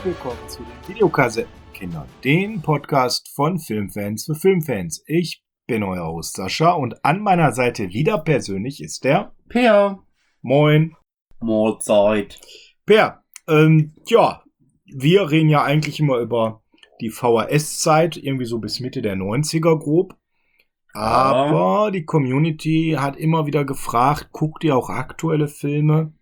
willkommen zu den Videokassettenkindern, den Podcast von Filmfans für Filmfans. Ich bin euer Host Sascha und an meiner Seite wieder persönlich ist der Per. Moin. Mahlzeit. Per, wir reden ja eigentlich immer über die VHS-Zeit, irgendwie so bis Mitte der 90er grob. Aber die Community hat immer wieder gefragt, guckt ihr auch aktuelle Filme?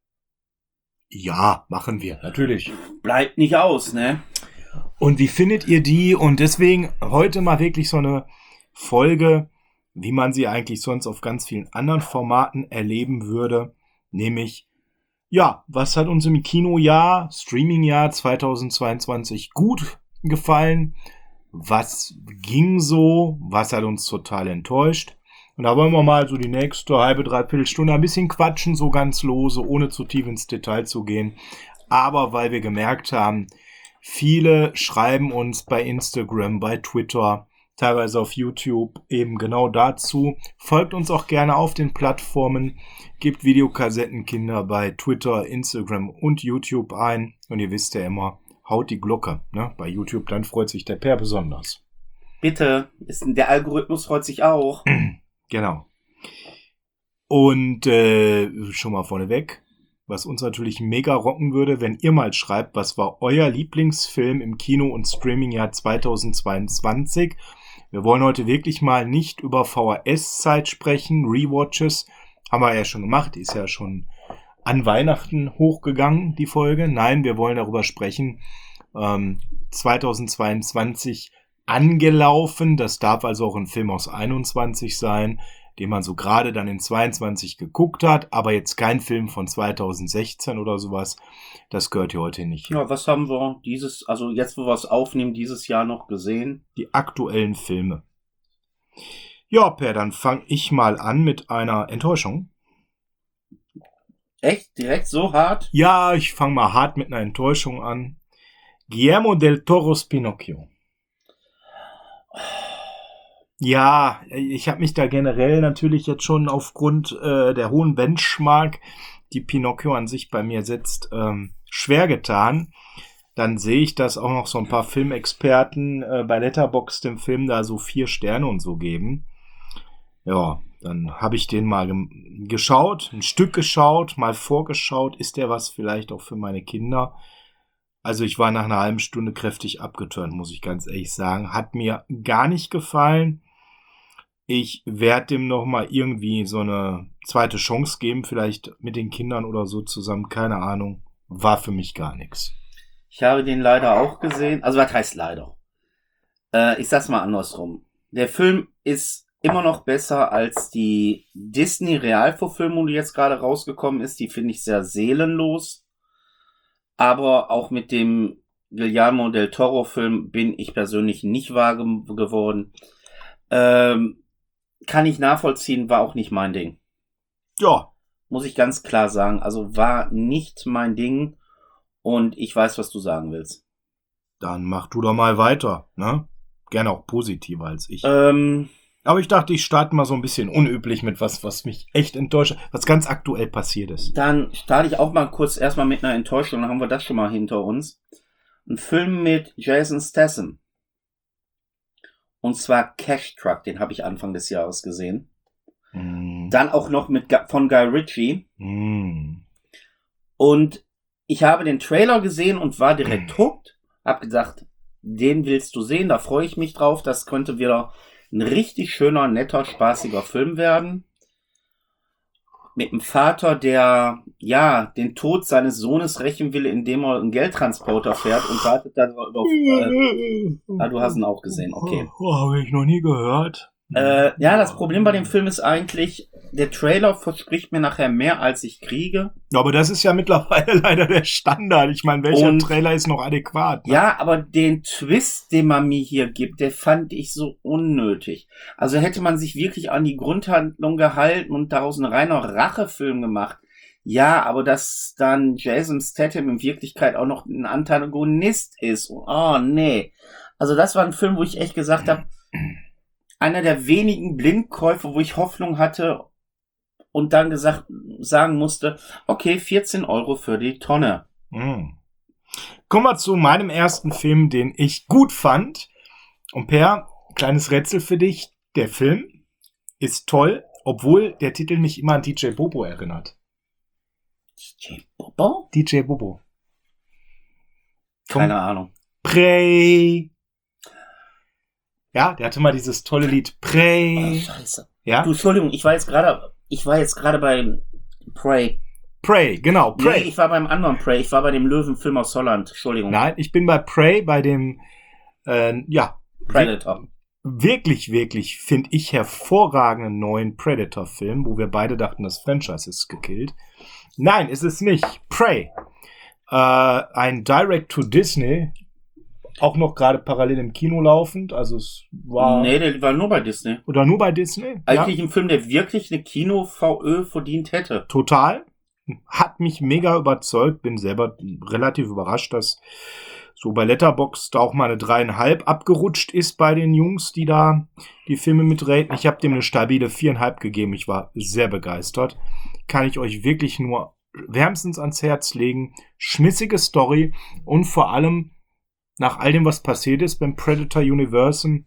Ja, machen wir, natürlich. Bleibt nicht aus, ne? Und wie findet ihr die? Und deswegen heute mal wirklich so eine Folge, wie man sie eigentlich sonst auf ganz vielen anderen Formaten erleben würde. Nämlich, ja, was hat uns im Kinojahr, Streamingjahr 2022 gut gefallen? Was ging so? Was hat uns total enttäuscht? Und da wollen wir mal so die nächste halbe, dreiviertel Stunde ein bisschen quatschen, so ganz lose, ohne zu tief ins Detail zu gehen. Aber weil wir gemerkt haben, viele schreiben uns bei Instagram, bei Twitter, teilweise auf YouTube eben genau dazu. Folgt uns auch gerne auf den Plattformen, gebt Videokassettenkinder bei Twitter, Instagram und YouTube ein. Und ihr wisst ja immer, haut die Glocke, ne? Bei YouTube, dann freut sich der Per besonders. Bitte, der Algorithmus freut sich auch. Genau. Und schon mal vorneweg, was uns natürlich mega rocken würde, wenn ihr mal schreibt, was war euer Lieblingsfilm im Kino- und Streamingjahr 2022. Wir wollen heute wirklich mal nicht über VHS-Zeit sprechen, Rewatches, haben wir ja schon gemacht, die ist ja schon an Weihnachten hochgegangen, die Folge. Nein, wir wollen darüber sprechen, 2022 angelaufen, das darf also auch ein Film aus 21 sein, den man so gerade dann in 22 geguckt hat, aber jetzt kein Film von 2016 oder sowas, das gehört hier heute nicht. Ja, was haben wir jetzt wo wir es aufnehmen, dieses Jahr noch gesehen? Die aktuellen Filme. Ja, Per, dann fange ich mal an mit einer Enttäuschung. Echt? Direkt so hart? Ja, ich fange mal hart mit einer Enttäuschung an. Guillermo del Toros Pinocchio. Ja, ich habe mich da generell natürlich jetzt schon aufgrund der hohen Benchmark, die Pinocchio an sich bei mir setzt, schwer getan. Dann sehe ich, dass auch noch so ein paar Filmexperten bei Letterboxd dem Film da so 4 Sterne und so geben. Ja, dann habe ich den mal geschaut, ein Stück geschaut, mal vorgeschaut. Ist der was vielleicht auch für meine Kinder? Also ich war nach einer halben Stunde kräftig abgeturnt, muss ich ganz ehrlich sagen. Hat mir gar nicht gefallen. Ich werde dem nochmal irgendwie so eine zweite Chance geben, vielleicht mit den Kindern oder so zusammen, keine Ahnung. War für mich gar nichts. Ich habe den leider auch gesehen. Also was heißt leider? Ich sag's mal andersrum. Der Film ist immer noch besser als die Disney-Realverfilmung, die jetzt gerade rausgekommen ist. Die finde ich sehr seelenlos. Aber auch mit dem Guillermo del Toro-Film bin ich persönlich nicht warm geworden. Kann ich nachvollziehen, war auch nicht mein Ding. Ja. Muss ich ganz klar sagen. Also war nicht mein Ding. Und ich weiß, was du sagen willst. Dann mach du doch mal weiter, ne? Gerne auch positiver als ich. Aber ich dachte, ich starte mal so ein bisschen unüblich mit was mich echt enttäuscht, was ganz aktuell passiert ist. Dann starte ich auch mal kurz erstmal mit einer Enttäuschung, dann haben wir das schon mal hinter uns. Ein Film mit Jason Statham. Und zwar Cash Truck, den habe ich Anfang des Jahres gesehen. Dann auch noch von Guy Ritchie. Und ich habe den Trailer gesehen und war direkt hooked. Hab gedacht, den willst du sehen, da freue ich mich drauf. Das könnte wieder ein richtig schöner, netter, spaßiger Film werden. Mit einem Vater, der, ja, den Tod seines Sohnes rächen will, indem er einen Geldtransporter fährt und wartet dann über... du hast ihn auch gesehen, okay. Habe ich noch nie gehört. Ja, das Problem bei dem Film ist eigentlich, der Trailer verspricht mir nachher mehr, als ich kriege. Aber das ist ja mittlerweile leider der Standard. Ich meine, welcher Trailer ist noch adäquat? Ne? Ja, aber den Twist, den man mir hier gibt, der fand ich so unnötig. Also hätte man sich wirklich an die Grundhandlung gehalten und daraus ein reiner Rachefilm gemacht. Ja, aber dass dann Jason Statham in Wirklichkeit auch noch ein Antagonist ist. Oh, nee. Also das war ein Film, wo ich echt gesagt habe, einer der wenigen Blindkäufe, wo ich Hoffnung hatte und dann sagen musste, okay, 14 € für die Tonne. Kommen wir zu meinem ersten Film, den ich gut fand. Und Per, kleines Rätsel für dich. Der Film ist toll, obwohl der Titel mich immer an DJ Bobo erinnert. DJ Bobo? DJ Bobo. Keine Ahnung. Pray. Ja, der hatte mal dieses tolle Lied Pray. Oh, scheiße. Ja? Du, Entschuldigung, ich war jetzt gerade bei Prey. Pray, genau, Pray. Nee, ich war beim anderen Prey. Ich war bei dem Löwenfilm aus Holland. Entschuldigung. Nein, ich bin bei Prey, bei dem, Predator. Wirklich, wirklich, finde ich, hervorragenden neuen Predator-Film, wo wir beide dachten, das Franchise ist gekillt. Nein, ist es nicht. Prey. Ein Direct-to-Disney, auch noch gerade parallel im Kino laufend, also es war... Nee, der war nur bei Disney. Oder nur bei Disney? Eigentlich ein Film, der wirklich eine Kino-VÖ verdient hätte. Total. Hat mich mega überzeugt. Bin selber relativ überrascht, dass so bei Letterboxd auch mal eine 3,5 abgerutscht ist bei den Jungs, die da die Filme mitraten. Ich habe dem eine stabile 4,5 gegeben. Ich war sehr begeistert. Kann ich euch wirklich nur wärmstens ans Herz legen. Schmissige Story und vor allem nach all dem, was passiert ist beim Predator Universum,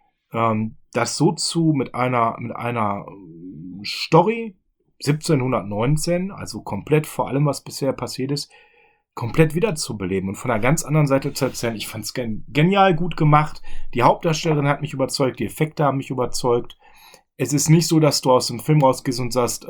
das so mit einer Story 1719, also komplett vor allem, was bisher passiert ist, komplett wiederzubeleben und von einer ganz anderen Seite zu erzählen. Ich fand es genial gut gemacht. Die Hauptdarstellerin hat mich überzeugt, die Effekte haben mich überzeugt. Es ist nicht so, dass du aus dem Film rausgehst und sagst,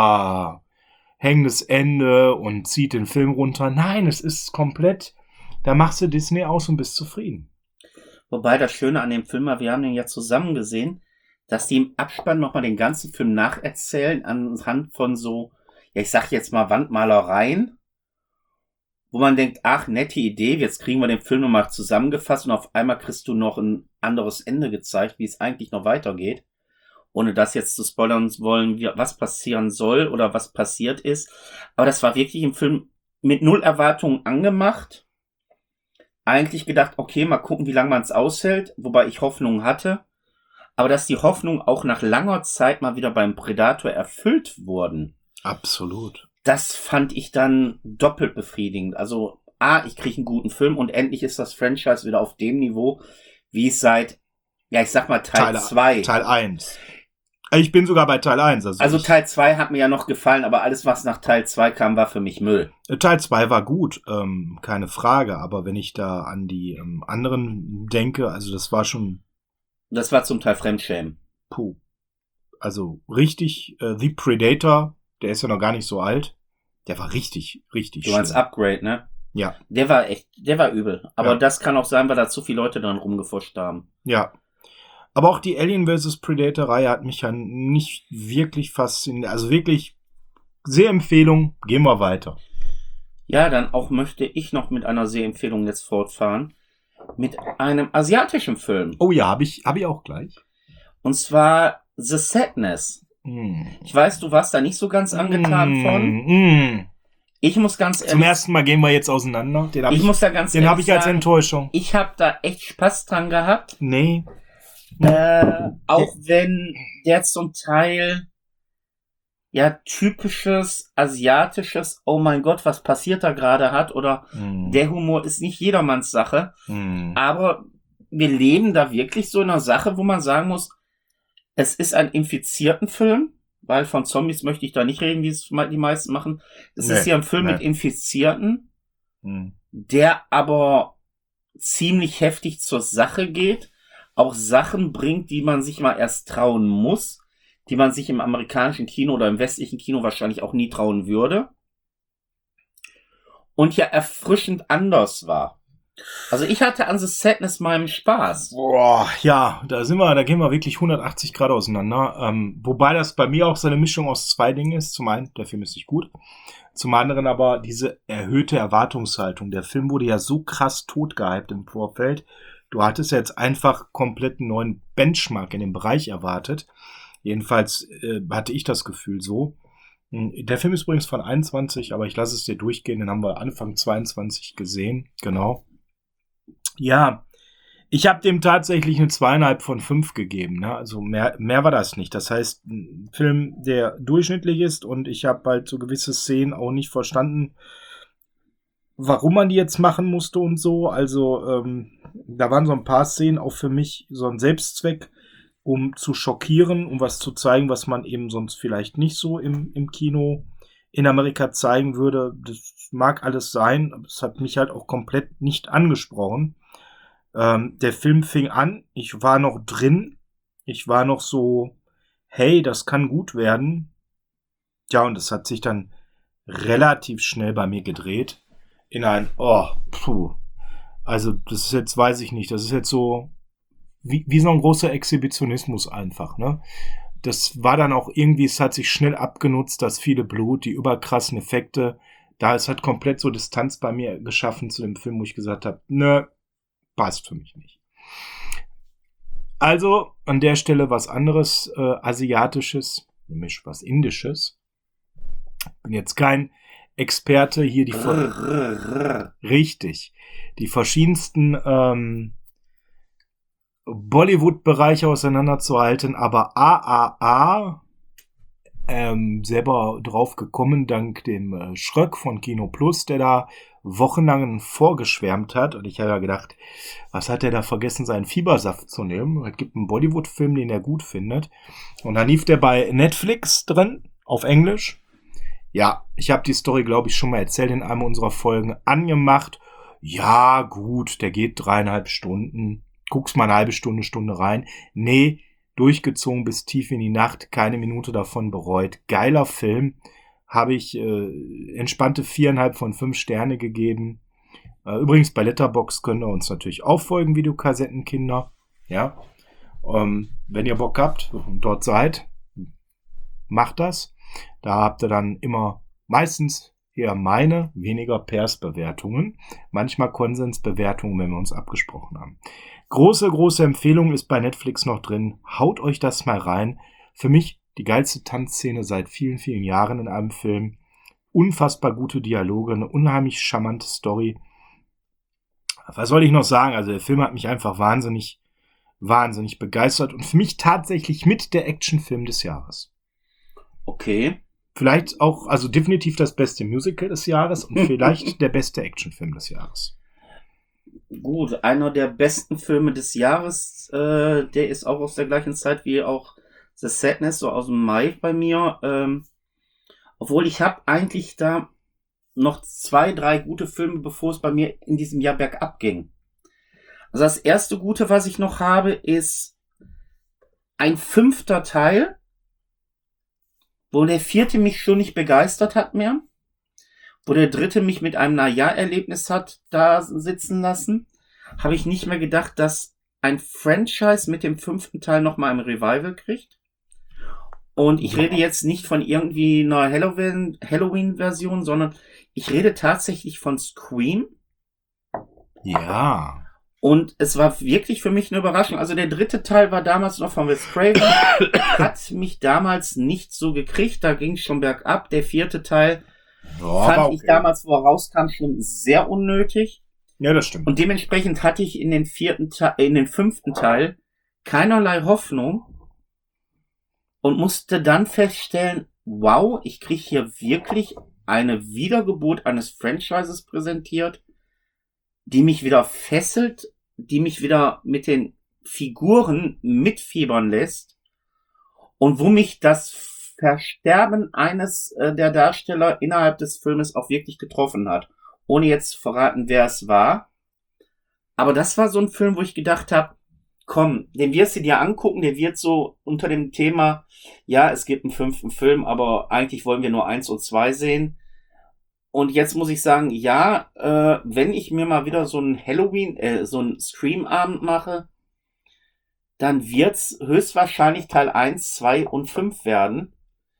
hängendes Ende und zieht den Film runter. Nein, es ist komplett, da machst du Disney aus und bist zufrieden. Wobei das Schöne an dem Film war, wir haben den ja zusammen gesehen, dass die im Abspann nochmal den ganzen Film nacherzählen anhand von so, ja, ich sag jetzt mal Wandmalereien, wo man denkt, ach, nette Idee, jetzt kriegen wir den Film nochmal zusammengefasst und auf einmal kriegst du noch ein anderes Ende gezeigt, wie es eigentlich noch weitergeht. Ohne das jetzt zu spoilern wollen, was passieren soll oder was passiert ist. Aber das war wirklich im Film mit null Erwartungen angemacht. Eigentlich gedacht, okay, mal gucken, wie lange man es aushält, wobei ich Hoffnung hatte. Aber dass die Hoffnung auch nach langer Zeit mal wieder beim Predator erfüllt wurden. Absolut. Das fand ich dann doppelt befriedigend. Also, ich kriege einen guten Film und endlich ist das Franchise wieder auf dem Niveau, wie es seit, ja, ich sag mal Teil 2. Teil 1. Ich bin sogar bei Teil 1. Also Teil 2 hat mir ja noch gefallen, aber alles, was nach Teil 2 kam, war für mich Müll. Teil 2 war gut, keine Frage. Aber wenn ich da an die anderen denke, also das war schon... Das war zum Teil Fremdschämen. Puh. Also richtig, The Predator, der ist ja noch gar nicht so alt. Der war richtig schlimm. Du meinst Upgrade, ne? Ja. Der war übel. Aber das kann auch sein, weil da zu viele Leute dran rumgefuscht haben. Ja. Aber auch die Alien vs. Predator-Reihe hat mich ja nicht wirklich fasziniert. Also wirklich Sehempfehlung. Gehen wir weiter. Ja, dann auch möchte ich noch mit einer Sehempfehlung jetzt fortfahren. Mit einem asiatischen Film. Oh ja, hab ich auch gleich. Und zwar The Sadness. Ich weiß, du warst da nicht so ganz angetan von. Ich muss ganz ehrlich... Zum ersten Mal gehen wir jetzt auseinander. Den habe ich als Enttäuschung. Ich habe da echt Spaß dran gehabt. Nee. Auch wenn der zum Teil ja typisches asiatisches, oh mein Gott, was passiert da gerade hat, oder der Humor ist nicht jedermanns Sache, aber wir leben da wirklich so in einer Sache, wo man sagen muss, es ist ein infizierten Film, weil von Zombies möchte ich da nicht reden, wie es die meisten machen. Es ist hier ein Film mit Infizierten, der aber ziemlich heftig zur Sache geht, auch Sachen bringt, die man sich mal erst trauen muss, die man sich im amerikanischen Kino oder im westlichen Kino wahrscheinlich auch nie trauen würde. Und ja erfrischend anders war. Also ich hatte an The Sadness meinen Spaß. Boah, ja, da gehen wir wirklich 180 Grad auseinander. Wobei das bei mir auch so eine Mischung aus zwei Dingen ist. Zum einen, der Film ist nicht gut. Zum anderen aber diese erhöhte Erwartungshaltung. Der Film wurde ja so krass totgehypt im Vorfeld. Du hattest jetzt einfach komplett einen neuen Benchmark in dem Bereich erwartet. Jedenfalls hatte ich das Gefühl so. Der Film ist übrigens von 21, aber ich lasse es dir durchgehen. Den haben wir Anfang 22 gesehen. Genau. Ja, ich habe dem tatsächlich eine 2,5 von 5 gegeben. Ne? Also mehr war das nicht. Das heißt, ein Film, der durchschnittlich ist und ich habe halt so gewisse Szenen auch nicht verstanden, warum man die jetzt machen musste und so. Also, da waren so ein paar Szenen auch für mich so ein Selbstzweck, um zu schockieren, um was zu zeigen, was man eben sonst vielleicht nicht so im Kino in Amerika zeigen würde. Das mag alles sein, aber es hat mich halt auch komplett nicht angesprochen. Der Film fing an, ich war noch drin, ich war noch so, hey, das kann gut werden. Ja, und es hat sich dann relativ schnell bei mir gedreht in ein, oh, puh. Also das ist jetzt, weiß ich nicht, das ist jetzt so wie so ein großer Exhibitionismus einfach, ne? Das war dann auch irgendwie, es hat sich schnell abgenutzt, das viele Blut, die überkrassen Effekte. Es hat komplett so Distanz bei mir geschaffen zu dem Film, wo ich gesagt habe, ne, passt für mich nicht. Also an der Stelle was anderes, Asiatisches, nämlich was Indisches. Bin jetzt kein Experte, hier richtig, die verschiedensten Bollywood-Bereiche auseinanderzuhalten, aber selber drauf gekommen, dank dem Schröck von Kino Plus, der da wochenlang vorgeschwärmt hat. Und ich habe ja gedacht, was hat der da vergessen, seinen Fiebersaft zu nehmen? Es gibt einen Bollywood-Film, den er gut findet. Und dann lief der bei Netflix drin, auf Englisch. Ja, ich habe die Story, glaube ich, schon mal erzählt in einem unserer Folgen, angemacht. Ja, gut, der geht 3,5 Stunden. Guck's mal eine halbe Stunde rein. Nee, durchgezogen bis tief in die Nacht, keine Minute davon bereut. Geiler Film. Habe ich entspannte 4,5 von 5 Sterne gegeben. Übrigens, bei Letterboxd könnt ihr uns natürlich auch folgen, Videokassettenkinder. Ja, wenn ihr Bock habt und dort seid, macht das. Da habt ihr dann immer meistens eher meine, weniger Pers-Bewertungen. Manchmal Konsensbewertungen, wenn wir uns abgesprochen haben. Große Empfehlung ist bei Netflix noch drin. Haut euch das mal rein. Für mich die geilste Tanzszene seit vielen, vielen Jahren in einem Film. Unfassbar gute Dialoge, eine unheimlich charmante Story. Was soll ich noch sagen? Also der Film hat mich einfach wahnsinnig begeistert und für mich tatsächlich mit der Actionfilm des Jahres. Okay. Vielleicht auch, also definitiv das beste Musical des Jahres und vielleicht der beste Actionfilm des Jahres. Gut, einer der besten Filme des Jahres, der ist auch aus der gleichen Zeit wie auch The Sadness, so aus dem Mai bei mir. Obwohl ich habe eigentlich da noch 2, 3 gute Filme, bevor es bei mir in diesem Jahr bergab ging. Also das erste Gute, was ich noch habe, ist ein 5. Teil, wo der 4. mich schon nicht begeistert hat mehr, wo der 3. mich mit einem Naja-Erlebnis hat da sitzen lassen, habe ich nicht mehr gedacht, dass ein Franchise mit dem 5. Teil nochmal ein Revival kriegt. Und ich rede jetzt nicht von irgendwie einer Halloween-Version, sondern ich rede tatsächlich von Scream. Ja. Und es war wirklich für mich eine Überraschung. Also der 3. Teil war damals noch von Wes Craven, hat mich damals nicht so gekriegt, da ging es schon bergab. Der 4. Teil fand ich damals, wo er rauskam, schon sehr unnötig. Ja, das stimmt. Und dementsprechend hatte ich in den 5. Teil keinerlei Hoffnung und musste dann feststellen, wow, ich kriege hier wirklich eine Wiedergeburt eines Franchises präsentiert, die mich wieder fesselt, die mich wieder mit den Figuren mitfiebern lässt und wo mich das Versterben eines der Darsteller innerhalb des Filmes auch wirklich getroffen hat. Ohne jetzt zu verraten, wer es war. Aber das war so ein Film, wo ich gedacht habe, komm, den wirst du dir angucken, der wird so unter dem Thema, ja, es gibt einen 5. Film, aber eigentlich wollen wir nur 1 und 2 sehen. Und jetzt muss ich sagen, ja, wenn ich mir mal wieder so einen so einen Scream-Abend mache, dann wird's höchstwahrscheinlich Teil 1, 2 und 5 werden.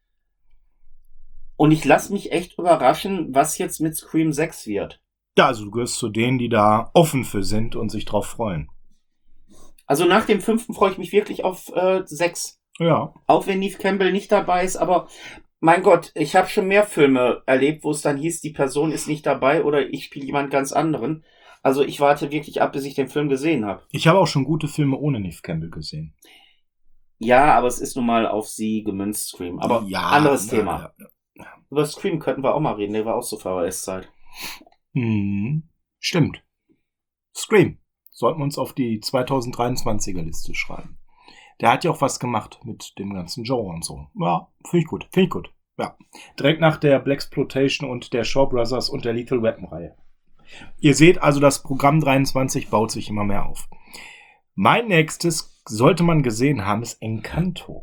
Und ich lasse mich echt überraschen, was jetzt mit Scream 6 wird. Ja, also du gehörst zu denen, die da offen für sind und sich drauf freuen. Also nach dem 5. freue ich mich wirklich auf 6. Ja. Auch wenn Neve Campbell nicht dabei ist, aber mein Gott, ich habe schon mehr Filme erlebt, wo es dann hieß, die Person ist nicht dabei oder ich spiele jemand ganz anderen. Also ich warte wirklich ab, bis ich den Film gesehen habe. Ich habe auch schon gute Filme ohne Neve Campbell gesehen. Ja, aber es ist nun mal auf sie gemünzt, Scream. Aber ja, anderes Thema. Ja. Über Scream könnten wir auch mal reden, der war auch so VHS-Zeit. Stimmt. Scream. Sollten wir uns auf die 2023er Liste schreiben. Der hat ja auch was gemacht mit dem ganzen Genre und so. Ja, finde ich gut. Ja. Direkt nach der Blaxploitation und der Shaw Brothers und der Lethal Weapon Reihe. Ihr seht also, das Programm 23 baut sich immer mehr auf. Mein nächstes, sollte man gesehen haben, ist Encanto.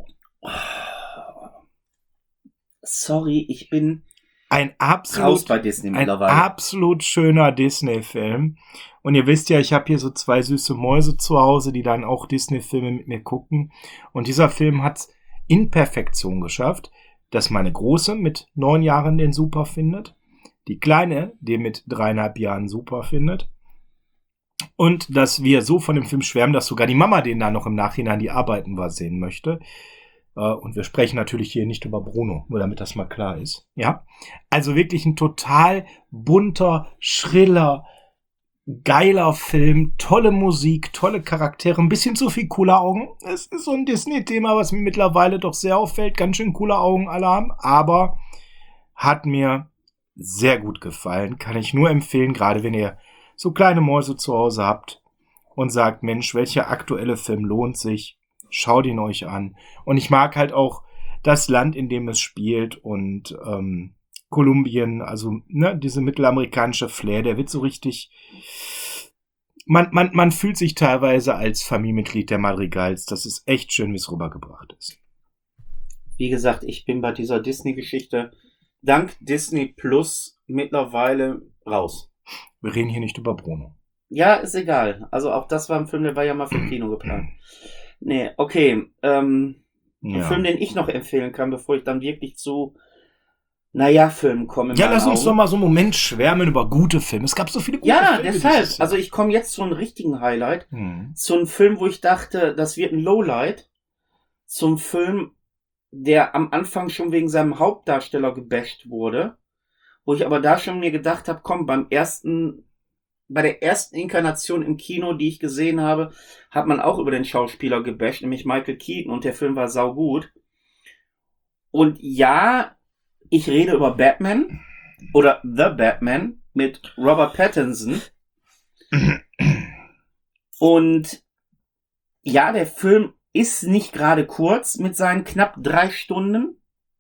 Sorry, ich bin raus bei Disney ein mittlerweile. absolut schöner Disney-Film. Und ihr wisst ja, ich habe hier so 2 süße Mäuse zu Hause, die dann auch Disney-Filme mit mir gucken. Und dieser Film hat es in Perfektion geschafft, dass meine Große mit 9 Jahren den super findet, die Kleine den mit 3,5 Jahren super findet und dass wir so von dem Film schwärmen, dass sogar die Mama den dann noch im Nachhinein die Arbeiten war sehen möchte. Und wir sprechen natürlich hier nicht über Bruno, nur damit das mal klar ist. Ja, also wirklich ein total bunter, schriller, geiler Film, tolle Musik, tolle Charaktere, ein bisschen zu viel coole Augen. Es ist so ein Disney-Thema, was mir mittlerweile doch sehr auffällt. Ganz schön coole Augen alle haben, aber hat mir sehr gut gefallen. Kann ich nur empfehlen, gerade wenn ihr so kleine Mäuse zu Hause habt und sagt, Mensch, welcher aktuelle Film lohnt sich? Schaut ihn euch an. Und ich mag halt auch das Land, in dem es spielt und Kolumbien, also diese mittelamerikanische Flair, der wird so richtig. Man fühlt sich teilweise als Familienmitglied der Madrigals. Das ist echt schön, wie es rübergebracht ist. Wie gesagt, ich bin bei dieser Disney-Geschichte dank Disney Plus mittlerweile raus. Wir reden hier nicht über Bruno. Ja, ist egal. Also auch das war ein Film, der war ja mal für Kino geplant. Nee, okay. Ein Film, den ich noch empfehlen kann, bevor ich dann wirklich zu Filmen komme. Ja, lass uns doch mal so einen Moment schwärmen über gute Filme. Es gab so viele gute Filme. Ja, deshalb. Also ich komme jetzt zu einem richtigen Highlight. Zu einem Film, wo ich dachte, das wird ein Lowlight. Zum Film, der am Anfang schon wegen seinem Hauptdarsteller gebasht wurde. Wo ich aber da schon mir gedacht habe, komm, bei der ersten Inkarnation im Kino, die ich gesehen habe, hat man auch über den Schauspieler gebasht, nämlich Michael Keaton, und der Film war saugut. Und ja, ich rede über Batman oder The Batman mit Robert Pattinson. Und ja, der Film ist nicht gerade kurz mit seinen knapp 3 Stunden.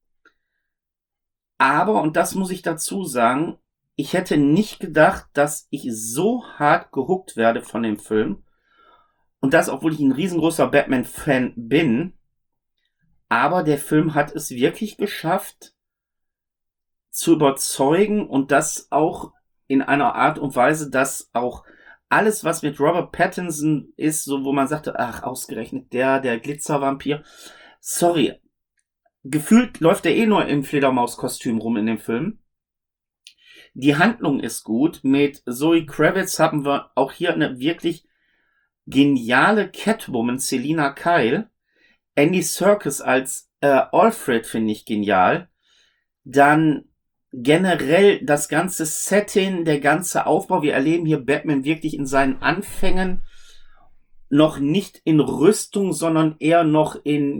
Aber, und das muss ich dazu sagen, ich hätte nicht gedacht, dass ich so hart gehuckt werde von dem Film. Und das, obwohl ich ein riesengroßer Batman-Fan bin. Aber der Film hat es wirklich geschafft, zu überzeugen, und das auch in einer Art und Weise, dass auch alles, was mit Robert Pattinson ist, so wo man sagte, ach, ausgerechnet der Glitzervampir. Sorry. Gefühlt läuft er eh nur im Fledermauskostüm rum in dem Film. Die Handlung ist gut. Mit Zoe Kravitz haben wir auch hier eine wirklich geniale Catwoman, Selina Kyle. Andy Serkis als Alfred finde ich genial. Dann generell das ganze Setting, der ganze Aufbau. Wir erleben hier Batman wirklich in seinen Anfängen. Noch nicht in Rüstung, sondern eher noch in,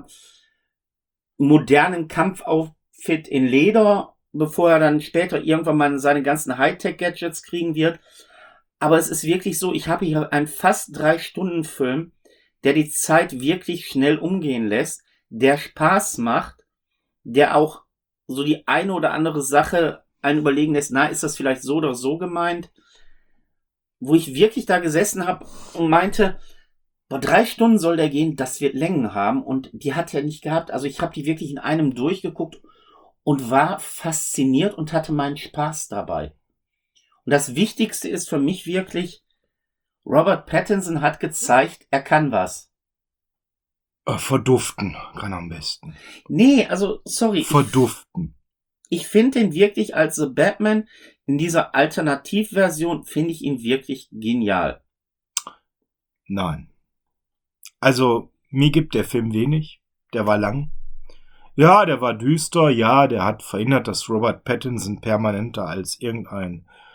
modernen Kampfoutfit in Leder, bevor er dann später irgendwann mal seine ganzen Hightech-Gadgets kriegen wird. Aber es ist wirklich so, ich habe hier einen fast 3-Stunden-Film, der die Zeit wirklich schnell umgehen lässt, der Spaß macht, der auch so die eine oder andere Sache einen überlegen lässt, ist das vielleicht so oder so gemeint, wo ich wirklich da gesessen habe und meinte, 3 Stunden soll der gehen, das wird Längen haben, und die hat er nicht gehabt. Also ich habe die wirklich in einem durchgeguckt und war fasziniert und hatte meinen Spaß dabei. Und das Wichtigste ist für mich wirklich, Robert Pattinson hat gezeigt, er kann was. Verduften kann am besten. Nee, also, sorry. Verduften. Ich finde ihn wirklich als The Batman in dieser Alternativversion, finde ich ihn wirklich genial. Nein. Also, mir gibt der Film wenig. Der war lang. Ja, der war düster. Ja, der hat verhindert, dass Robert Pattinson permanenter als irgendein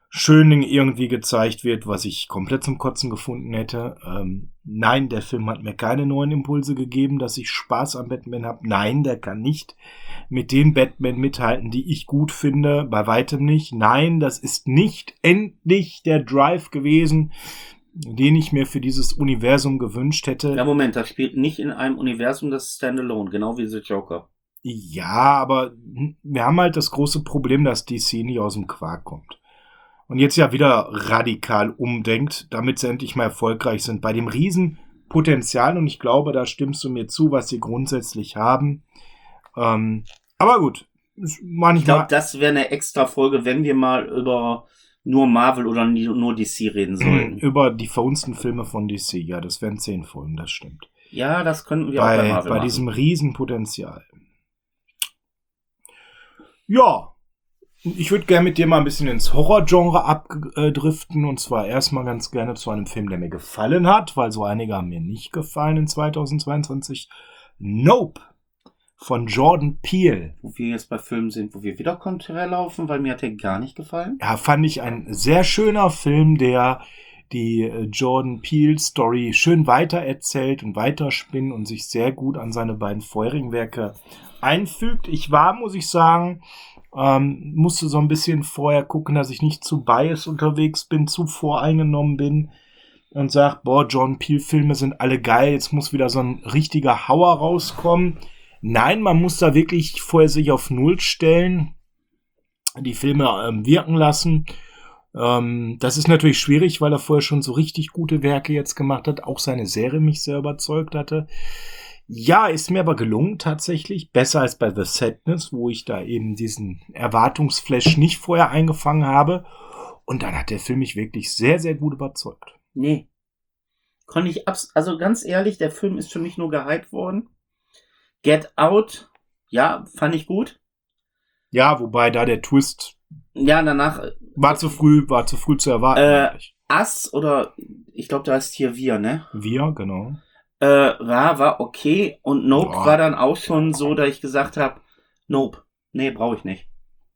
schön irgendwie gezeigt wird, was ich komplett zum Kotzen gefunden hätte. Nein, der Film hat mir keine neuen Impulse gegeben, dass ich Spaß am Batman habe. Nein, der kann nicht mit den Batman mithalten, die ich gut finde. Bei weitem nicht. Nein, das ist nicht endlich der Drive gewesen, den ich mir für dieses Universum gewünscht hätte. Ja, Moment, das spielt nicht in einem Universum, das ist Standalone, genau wie The Joker. Ja, aber wir haben halt das große Problem, dass DC nicht aus dem Quark kommt. Und jetzt ja wieder radikal umdenkt, damit sie endlich mal erfolgreich sind. Bei dem Riesenpotenzial, und ich glaube, da stimmst du mir zu, was sie grundsätzlich haben. Aber gut, ich glaube, das wäre eine extra Folge, wenn wir mal über nur Marvel oder nur DC reden sollten. Über die verhunzten Filme von DC, ja, das wären 10 Folgen, das stimmt. Ja, das könnten wir auch bei Marvel machen. Bei diesem Riesenpotenzial. Ja, ich würde gerne mit dir mal ein bisschen ins Horrorgenre abdriften, und zwar erstmal ganz gerne zu einem Film, der mir gefallen hat, weil so einige haben mir nicht gefallen in 2022. Nope von Jordan Peele. Wo wir jetzt bei Filmen sind, wo wir wieder konträr laufen, weil mir hat der gar nicht gefallen. Ja, fand ich ein sehr schöner Film, der die Jordan Peele Story schön weitererzählt und weiterspinnt und sich sehr gut an seine beiden vorherigen Werke einfügt. Ich war, muss ich sagen, musste so ein bisschen vorher gucken, dass ich nicht zu biased unterwegs bin, zu voreingenommen bin und sag, boah, Jordan Peele Filme sind alle geil, jetzt muss wieder so ein richtiger Hauer rauskommen. Nein, man muss da wirklich vorher sich auf Null stellen, die Filme wirken lassen. Das ist natürlich schwierig, weil er vorher schon so richtig gute Werke jetzt gemacht hat, auch seine Serie mich sehr überzeugt hatte. Ja, ist mir aber gelungen tatsächlich. Besser als bei The Sadness, wo ich da eben diesen Erwartungsflash nicht vorher eingefangen habe. Und dann hat der Film mich wirklich sehr, sehr gut überzeugt. Nee. Konnte ich also ganz ehrlich, der Film ist für mich nur gehypt worden. Get Out, ja, fand ich gut. Ja, wobei da der Twist ja, danach war zu früh zu erwarten. Us oder ich glaube, da heißt hier Wir, ne? Wir, genau. War okay und Nope war dann auch schon so, dass ich gesagt habe, Nope, nee, brauche ich nicht.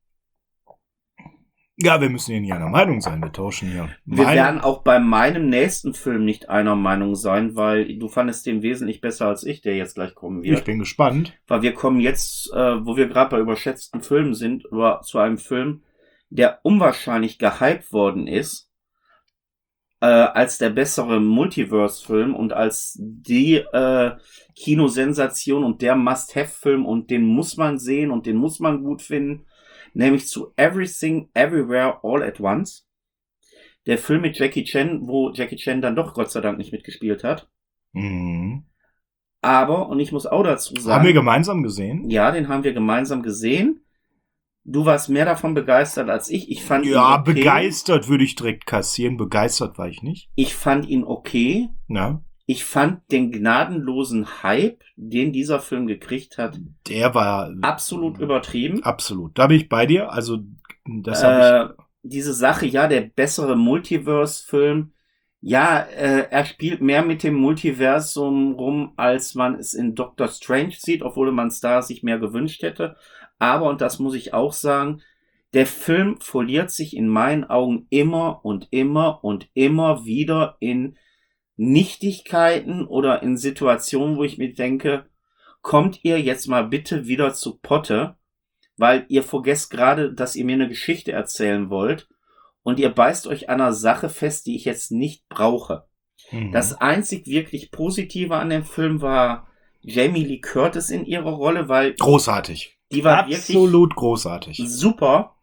Ja, wir müssen ja nicht einer Meinung sein, wir tauschen hier. Wir werden auch bei meinem nächsten Film nicht einer Meinung sein, weil du fandest den wesentlich besser als ich, der jetzt gleich kommen wird. Ich bin gespannt. Weil wir kommen jetzt, wo wir gerade bei überschätzten Filmen sind, zu einem Film, der unwahrscheinlich gehypt worden ist, als der bessere Multiverse-Film und als die Kinosensation und der Must-Have-Film und den muss man sehen und den muss man gut finden, nämlich zu Everything, Everywhere, All at Once. Der Film mit Jackie Chan, wo Jackie Chan dann doch Gott sei Dank nicht mitgespielt hat. Mhm. Aber, und ich muss auch dazu sagen... Haben wir gemeinsam gesehen? Ja, den haben wir gemeinsam gesehen. Du warst mehr davon begeistert als ich. Ich fand ihn okay. Begeistert würde ich direkt kassieren. Begeistert war ich nicht. Ich fand ihn okay. Ja. Ich fand den gnadenlosen Hype, den dieser Film gekriegt hat, der war absolut übertrieben. Absolut. Da bin ich bei dir. Also, das habe ich. Diese Sache, ja, der bessere Multiverse-Film. Ja, er spielt mehr mit dem Multiversum rum, als man es in Doctor Strange sieht, obwohl man es da sich mehr gewünscht hätte. Aber, und das muss ich auch sagen, der Film verliert sich in meinen Augen immer und immer und immer wieder in Nichtigkeiten oder in Situationen, wo ich mir denke, kommt ihr jetzt mal bitte wieder zu Potte, weil ihr vergesst gerade, dass ihr mir eine Geschichte erzählen wollt und ihr beißt euch an einer Sache fest, die ich jetzt nicht brauche. Mhm. Das einzig wirklich Positive an dem Film war Jamie Lee Curtis in ihrer Rolle, weil... Großartig. Die war absolut wirklich großartig. Super.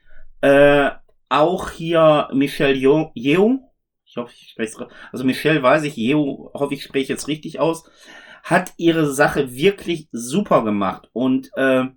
Auch hier Michelle Yeoh, ich hoffe, ich spreche es, also Michelle weiß ich, Yeoh, hoffe ich spreche jetzt richtig aus, hat ihre Sache wirklich super gemacht. Und bei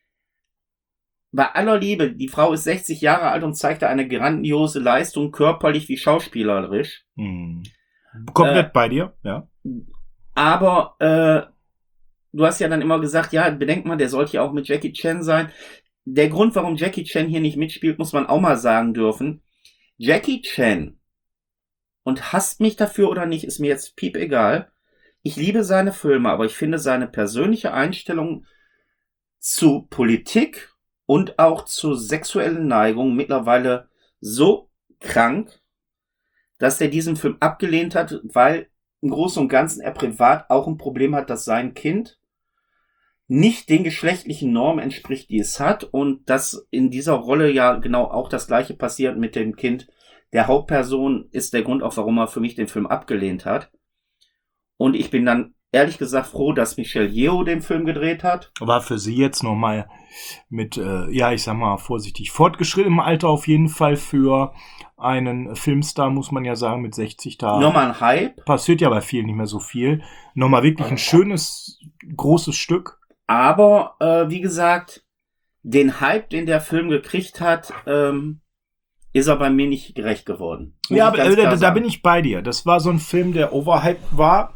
aller Liebe, die Frau ist 60 Jahre alt und zeigte eine grandiose Leistung, körperlich wie schauspielerisch. Komplett bei dir, ja. Aber du hast ja dann immer gesagt, ja, bedenk mal, der sollte ja auch mit Jackie Chan sein. Der Grund, warum Jackie Chan hier nicht mitspielt, muss man auch mal sagen dürfen. Jackie Chan, und hasst mich dafür oder nicht, ist mir jetzt piep egal. Ich liebe seine Filme, aber ich finde seine persönliche Einstellung zu Politik und auch zu sexuellen Neigungen mittlerweile so krank, dass er diesen Film abgelehnt hat, weil im Großen und Ganzen er privat auch ein Problem hat, dass sein Kind nicht den geschlechtlichen Normen entspricht, die es hat, und dass in dieser Rolle ja genau auch das Gleiche passiert mit dem Kind der Hauptperson, ist der Grund auch, warum er für mich den Film abgelehnt hat. Und ich bin dann ehrlich gesagt froh, dass Michelle Yeoh den Film gedreht hat. War für sie jetzt nochmal mit, ich sag mal vorsichtig, fortgeschrittenem Alter auf jeden Fall für einen Filmstar, muss man ja sagen, mit 60 da. Nochmal ein Hype. Passiert ja bei vielen nicht mehr so viel. Nochmal wirklich ein schönes, großes Stück. Aber, wie gesagt, den Hype, den der Film gekriegt hat, ist er bei mir nicht gerecht geworden. Ja, aber da bin ich bei dir. Das war so ein Film, der overhyped war.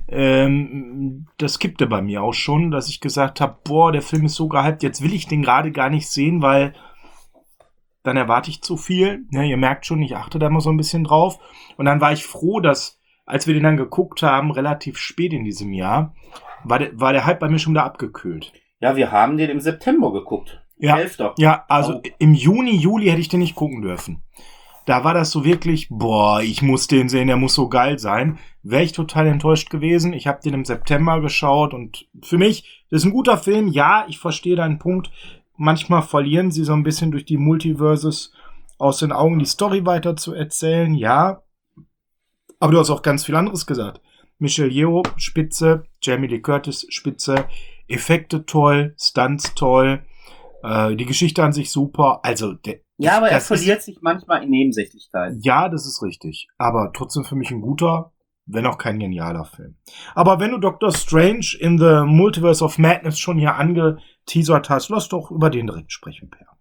Das kippte bei mir auch schon, dass ich gesagt habe, boah, der Film ist so gehypt, jetzt will ich den gerade gar nicht sehen, weil dann erwarte ich zu viel. Ja, ihr merkt schon, ich achte da immer so ein bisschen drauf. Und dann war ich froh, dass, als wir den dann geguckt haben, relativ spät in diesem Jahr, war der Hype bei mir schon wieder abgekühlt. Ja, wir haben den im September geguckt. Ja, 11. Ja, also im Juli hätte ich den nicht gucken dürfen. Da war das so wirklich, boah, ich muss den sehen, der muss so geil sein. Wäre ich total enttäuscht gewesen. Ich habe den im September geschaut und für mich, das ist ein guter Film. Ja, ich verstehe deinen Punkt. Manchmal verlieren sie so ein bisschen durch die Multiverses aus den Augen, die Story weiter zu erzählen. Ja, aber du hast auch ganz viel anderes gesagt. Michelle Yeoh, Spitze. Jamie Lee Curtis, Spitze. Effekte toll, Stunts toll. Die Geschichte an sich super. Also ja, aber er verliert sich manchmal in Nebensächlichkeit. Ja, das ist richtig. Aber trotzdem für mich ein guter, wenn auch kein genialer Film. Aber wenn du Doctor Strange in the Multiverse of Madness schon hier angeteasert hast, lass doch über den direkt sprechen, Per.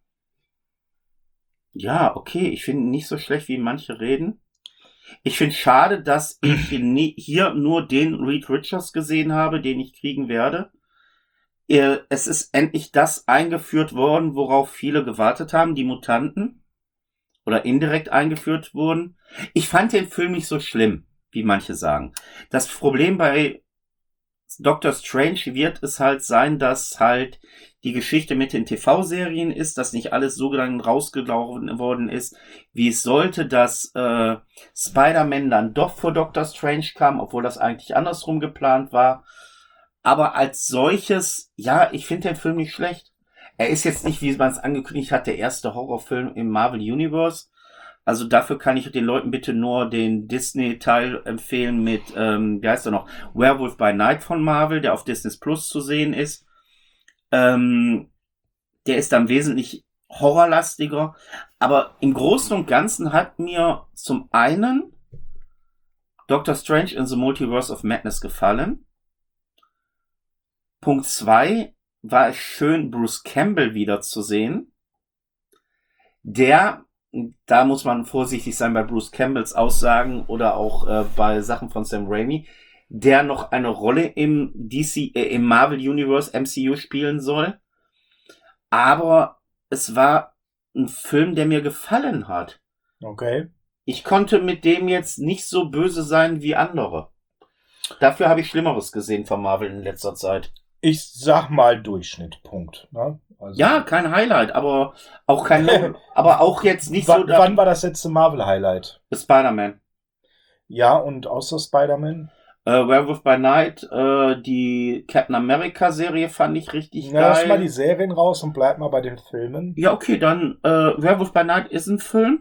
Ja, okay. Ich finde ihn nicht so schlecht, wie manche reden. Ich finde es schade, dass ich hier nur den Reed Richards gesehen habe, den ich kriegen werde. Es ist endlich das eingeführt worden, worauf viele gewartet haben, die Mutanten. Oder indirekt eingeführt wurden. Ich fand den Film nicht so schlimm, wie manche sagen. Das Problem bei Doctor Strange wird es halt sein, dass halt die Geschichte mit den TV-Serien ist, dass nicht alles so dann rausgelaufen worden ist, wie es sollte, dass Spider-Man dann doch vor Doctor Strange kam, obwohl das eigentlich andersrum geplant war. Aber als solches, ja, ich finde den Film nicht schlecht. Er ist jetzt nicht, wie man es angekündigt hat, der erste Horrorfilm im Marvel Universe. Also dafür kann ich den Leuten bitte nur den Disney-Teil empfehlen mit, wie heißt er noch, Werewolf by Night von Marvel, der auf Disney Plus zu sehen ist. Der ist dann wesentlich horrorlastiger. Aber im Großen und Ganzen hat mir zum einen Doctor Strange in the Multiverse of Madness gefallen. Punkt 2 war es schön, Bruce Campbell wiederzusehen. Da muss man vorsichtig sein bei Bruce Campbells Aussagen oder auch bei Sachen von Sam Raimi, der noch eine Rolle im im Marvel Universe MCU spielen soll. Aber es war ein Film, der mir gefallen hat. Okay. Ich konnte mit dem jetzt nicht so böse sein wie andere. Dafür habe ich Schlimmeres gesehen von Marvel in letzter Zeit. Ich sag mal Durchschnitt, Punkt. Ne? Also ja, kein Highlight, aber auch kein, aber auch jetzt nicht so. Wann war das letzte Marvel-Highlight? Spider-Man. Ja, und außer Spider-Man? Werewolf by Night, die Captain America-Serie fand ich richtig geil. Lass mal die Serien raus und bleib mal bei den Filmen. Ja, okay, dann Werewolf by Night ist ein Film.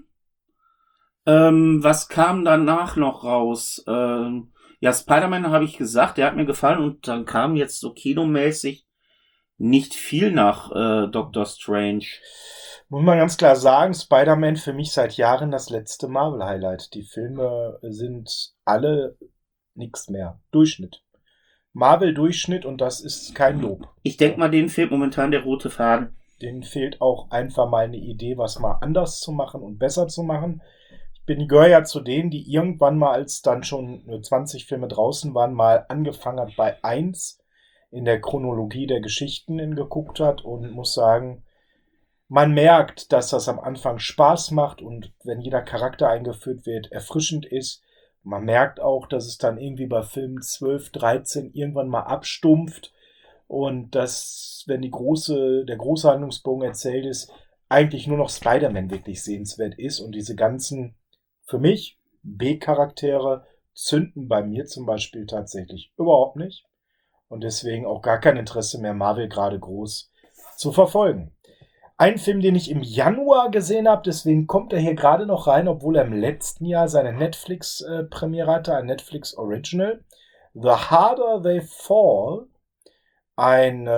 Was kam danach noch raus? Ja, Spider-Man habe ich gesagt, der hat mir gefallen und dann kam jetzt so kinomäßig nicht viel nach Doctor Strange. Muss man ganz klar sagen, Spider-Man für mich seit Jahren das letzte Marvel-Highlight. Die Filme sind alle nichts mehr. Durchschnitt. Marvel-Durchschnitt und das ist kein Lob. Ich denke mal, denen fehlt momentan der rote Faden. Denen fehlt auch einfach mal eine Idee, was mal anders zu machen und besser zu machen. Ich gehöre ja zu denen, die irgendwann mal, als dann schon nur 20 Filme draußen waren, mal angefangen hat bei 1 in der Chronologie der Geschichten geguckt hat und muss sagen, man merkt, dass das am Anfang Spaß macht und wenn jeder Charakter eingeführt wird, erfrischend ist. Man merkt auch, dass es dann irgendwie bei Filmen 12, 13 irgendwann mal abstumpft und dass, wenn der große Handlungsbogen erzählt ist, eigentlich nur noch Spider-Man wirklich sehenswert ist und diese ganzen, für mich, B-Charaktere zünden bei mir zum Beispiel tatsächlich überhaupt nicht und deswegen auch gar kein Interesse mehr, Marvel gerade groß zu verfolgen. Ein Film, den ich im Januar gesehen habe, deswegen kommt er hier gerade noch rein, obwohl er im letzten Jahr seine Netflix-Premiere hatte, ein Netflix Original. The Harder They Fall, ein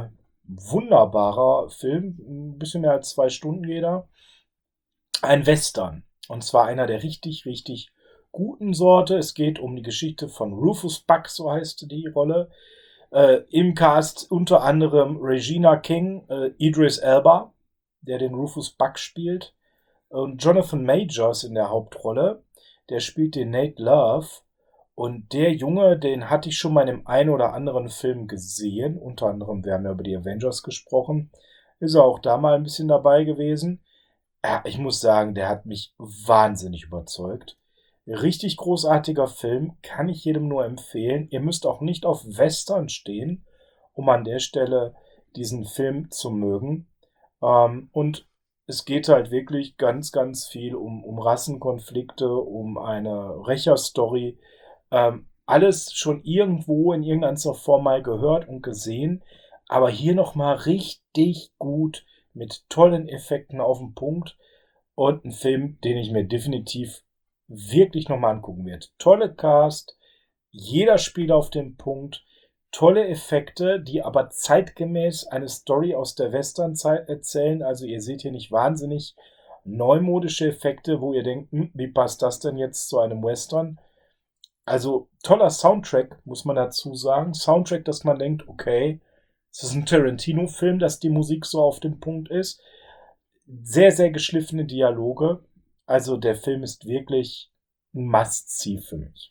wunderbarer Film, ein bisschen mehr als 2 Stunden geht er. Ein Western. Und zwar einer der richtig, richtig guten Sorte. Es geht um die Geschichte von Rufus Buck, so heißt die Rolle. Im Cast unter anderem Regina King, Idris Elba, der den Rufus Buck spielt. Und Jonathan Majors in der Hauptrolle. Der spielt den Nate Love. Und der Junge, den hatte ich schon mal in einem einen oder anderen Film gesehen. Unter anderem, wir haben ja über die Avengers gesprochen. Ist er auch da mal ein bisschen dabei gewesen. Ja, ich muss sagen, der hat mich wahnsinnig überzeugt. Richtig großartiger Film, kann ich jedem nur empfehlen. Ihr müsst auch nicht auf Western stehen, um an der Stelle diesen Film zu mögen. Und es geht halt wirklich ganz, ganz viel um Rassenkonflikte, um eine Rächerstory. Alles schon irgendwo in irgendeiner Form mal gehört und gesehen, aber hier nochmal richtig gut mit tollen Effekten auf den Punkt und ein Film, den ich mir definitiv wirklich nochmal angucken werde. Tolle Cast, jeder spielt auf den Punkt, tolle Effekte, die aber zeitgemäß eine Story aus der Westernzeit erzählen. Also ihr seht hier nicht wahnsinnig neumodische Effekte, wo ihr denkt, wie passt das denn jetzt zu einem Western? Also toller Soundtrack, muss man dazu sagen. Soundtrack, dass man denkt, okay, es ist ein Tarantino-Film, dass die Musik so auf dem Punkt ist. Sehr, sehr geschliffene Dialoge. Also der Film ist wirklich ein Must-See für mich.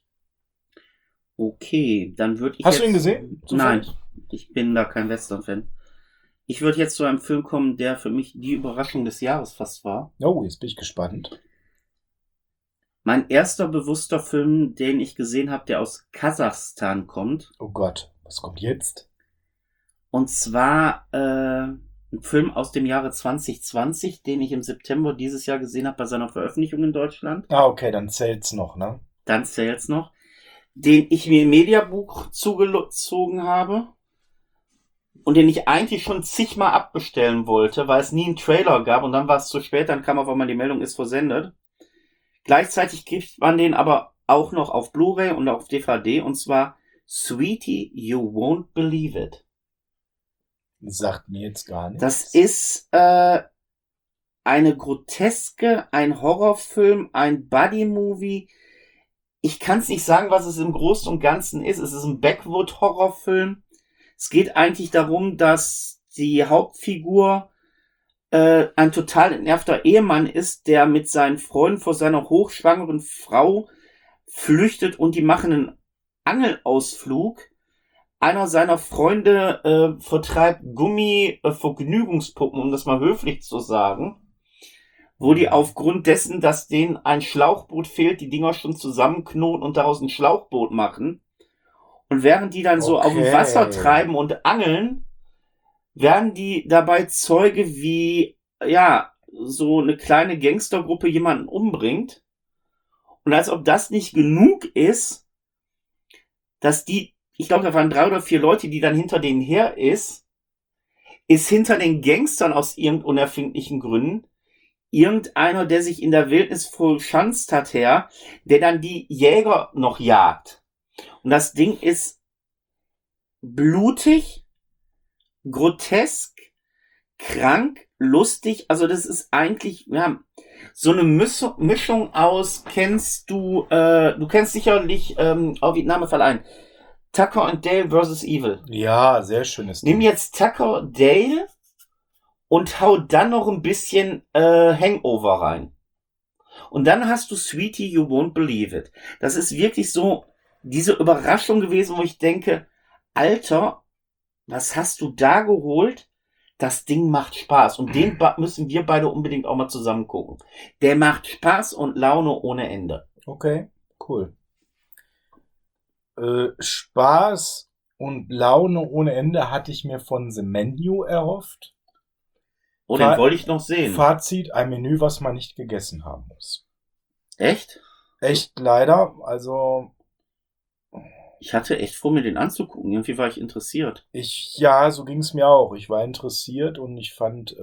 Okay, dann würde ich Hast jetzt... du ihn gesehen? Nein, ich bin da kein Western-Fan. Ich würde jetzt zu einem Film kommen, der für mich die Überraschung des Jahres fast war. Oh, jetzt bin ich gespannt. Mein erster bewusster Film, den ich gesehen habe, der aus Kasachstan kommt. Oh Gott, was kommt jetzt? Und zwar ein Film aus dem Jahre 2020, den ich im September dieses Jahr gesehen habe bei seiner Veröffentlichung in Deutschland. Ah, okay, dann zählt's noch, ne? Dann zählt's noch. Den ich mir im Mediabook zugezogen habe. Und den ich eigentlich schon zigmal abbestellen wollte, weil es nie einen Trailer gab. Und dann war es zu spät, dann kam auf einmal die Meldung, ist versendet. Gleichzeitig kriegt man den aber auch noch auf Blu-ray und auf DVD. Und zwar Sweetie, You Won't Believe It. Sagt mir jetzt gar nichts. Das ist eine Groteske, ein Horrorfilm, ein Buddy-Movie. Ich kann es nicht sagen, was es im Großen und Ganzen ist. Es ist ein Backwood-Horrorfilm. Es geht eigentlich darum, dass die Hauptfigur ein total entnervter Ehemann ist, der mit seinen Freunden vor seiner hochschwangeren Frau flüchtet und die machen einen Angelausflug. Einer seiner Freunde vertreibt Gummi-Vergnügungspuppen, um das mal höflich zu sagen, wo die aufgrund dessen, dass denen ein Schlauchboot fehlt, die Dinger schon zusammenknoten und daraus ein Schlauchboot machen. Und während die dann so auf dem Wasser treiben und angeln, werden die dabei Zeuge, wie, ja, so eine kleine Gangstergruppe jemanden umbringt. Und als ob das nicht genug ist, dass die, ich glaube, da waren 3 oder 4 Leute, die dann hinter denen her ist hinter den Gangstern aus irgendeinen unerfindlichen Gründen irgendeiner, der sich in der Wildnis verschanzt hat, her, der dann die Jäger noch jagt. Und das Ding ist blutig, grotesk, krank, lustig. Also das ist eigentlich, ja, so eine Mischung aus, kennst du, du kennst sicherlich, wie Name fällt ein, Tucker and Dale vs. Evil. Ja, sehr schönes Nimm Ding. jetzt Tucker, Dale und hau dann noch ein bisschen Hangover rein. Und dann hast du Sweetie, You Won't Believe It. Das ist wirklich so diese Überraschung gewesen, wo ich denke, Alter, was hast du da geholt? Das Ding macht Spaß. Und den müssen wir beide unbedingt auch mal zusammen gucken. Der macht Spaß und Laune ohne Ende. Okay, cool. Spaß und Laune ohne Ende hatte ich mir von The Menu erhofft. Oh, den wollte ich noch sehen. Fazit, ein Menü, was man nicht gegessen haben muss. Echt? Echt, leider. Also... Ich hatte echt vor, mir den anzugucken. Irgendwie war ich interessiert. Ja, so ging es mir auch. Ich war interessiert und ich fand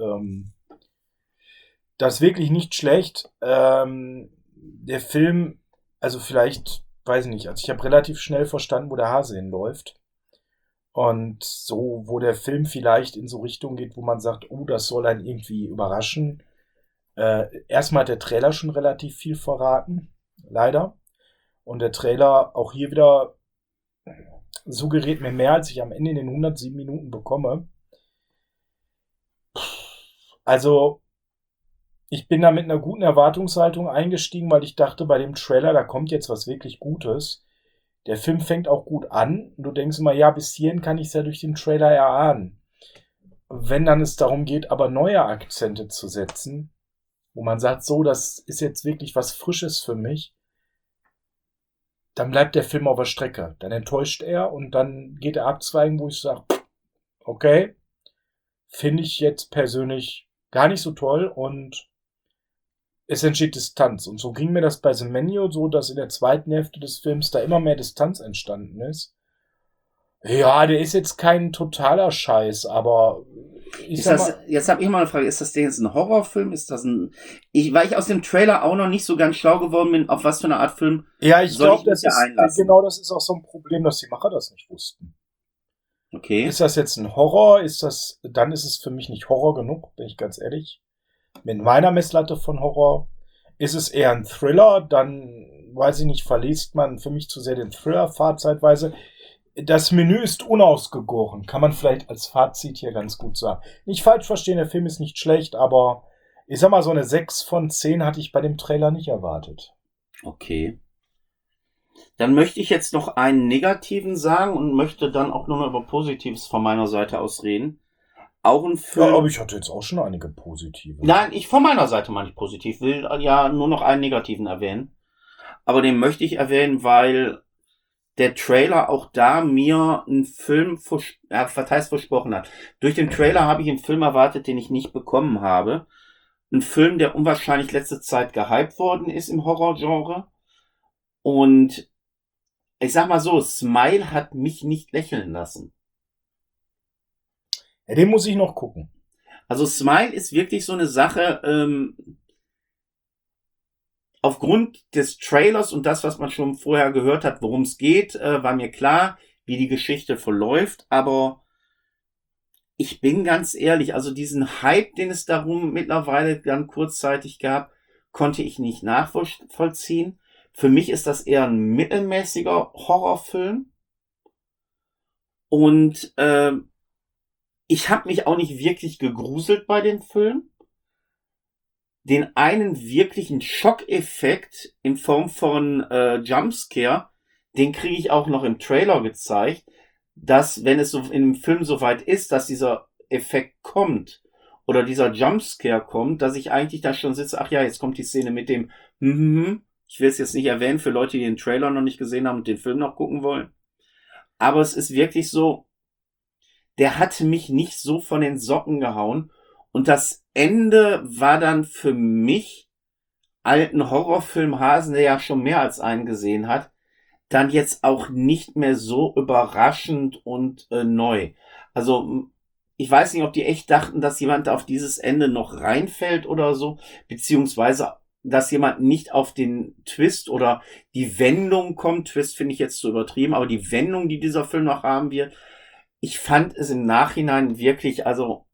das wirklich nicht schlecht. Der Film, also vielleicht, weiß ich nicht, also ich habe relativ schnell verstanden, wo der Hase hinläuft. Und so, wo der Film vielleicht in so Richtung geht, wo man sagt, oh, das soll einen irgendwie überraschen. Erstmal hat der Trailer schon relativ viel verraten, leider. Und der Trailer auch hier wieder suggeriert mir mehr, als ich am Ende in den 107 Minuten bekomme. Also, ich bin da mit einer guten Erwartungshaltung eingestiegen, weil ich dachte, bei dem Trailer, da kommt jetzt was wirklich Gutes. Der Film fängt auch gut an. Und du denkst immer, ja, bis hierhin kann ich es ja durch den Trailer erahnen. Wenn dann es darum geht, aber neue Akzente zu setzen, wo man sagt, so, das ist jetzt wirklich was Frisches für mich, dann bleibt der Film auf der Strecke. Dann enttäuscht er und dann geht er abzweigen, wo ich sage, okay, finde ich jetzt persönlich gar nicht so toll und es entsteht Distanz. Und so ging mir das bei The Menu so, dass in der zweiten Hälfte des Films da immer mehr Distanz entstanden ist. Ja, der ist jetzt kein totaler Scheiß, aber jetzt habe ich mal eine Frage, ist das denn jetzt ein Horrorfilm? Ist das ein... weil ich aus dem Trailer auch noch nicht so ganz schlau geworden bin, auf was für eine Art Film ja, ich glaube, das ist auch so ein Problem, dass die Macher das nicht wussten. Okay. Ist das jetzt ein Horror? Dann ist es für mich nicht Horror genug, bin ich ganz ehrlich. Mit meiner Messlatte von Horror. Ist es eher ein Thriller? Dann, weiß ich nicht, verliest man für mich zu sehr den Thriller-Pfad zeitweise. Das Menü ist unausgegoren, kann man vielleicht als Fazit hier ganz gut sagen. Nicht falsch verstehen, der Film ist nicht schlecht, aber ich sag mal, so eine 6 von 10 hatte ich bei dem Trailer nicht erwartet. Okay. Dann möchte ich jetzt noch einen negativen sagen und möchte dann auch nur noch über Positives von meiner Seite aus reden. Auch ein Film. Ja, aber ich hatte jetzt auch schon einige positive. Nein, ich von meiner Seite meine ich positiv, will ja nur noch einen negativen erwähnen. Aber den möchte ich erwähnen, weil der Trailer auch da mir einen Film versprochen hat. Durch den Trailer habe ich einen Film erwartet, den ich nicht bekommen habe. Ein Film, der unwahrscheinlich letzte Zeit gehypt worden ist im Horrorgenre. Und ich sag mal so, Smile hat mich nicht lächeln lassen. Ja, den muss ich noch gucken. Also Smile ist wirklich so eine Sache, aufgrund des Trailers und das, was man schon vorher gehört hat, worum es geht, war mir klar, wie die Geschichte verläuft, aber ich bin ganz ehrlich, also diesen Hype, den es darum mittlerweile dann kurzzeitig gab, konnte ich nicht nachvollziehen. Für mich ist das eher ein mittelmäßiger Horrorfilm und ich habe mich auch nicht wirklich gegruselt bei dem Film. Den einen wirklichen Schockeffekt in Form von Jumpscare, den kriege ich auch noch im Trailer gezeigt, dass, wenn es so in dem Film soweit ist, dass dieser Effekt kommt oder dieser Jumpscare kommt, dass ich eigentlich da schon sitze, ach ja, jetzt kommt die Szene mit dem ich will es jetzt nicht erwähnen für Leute, die den Trailer noch nicht gesehen haben und den Film noch gucken wollen. Aber es ist wirklich so, der hatte mich nicht so von den Socken gehauen. Und das Ende war dann für mich, alten Horrorfilm-Hasen, der ja schon mehr als einen gesehen hat, dann jetzt auch nicht mehr so überraschend und neu. Also ich weiß nicht, ob die echt dachten, dass jemand auf dieses Ende noch reinfällt oder so, beziehungsweise dass jemand nicht auf den Twist oder die Wendung kommt. Twist finde ich jetzt zu übertrieben, aber die Wendung, die dieser Film noch haben wird, ich fand es im Nachhinein wirklich, also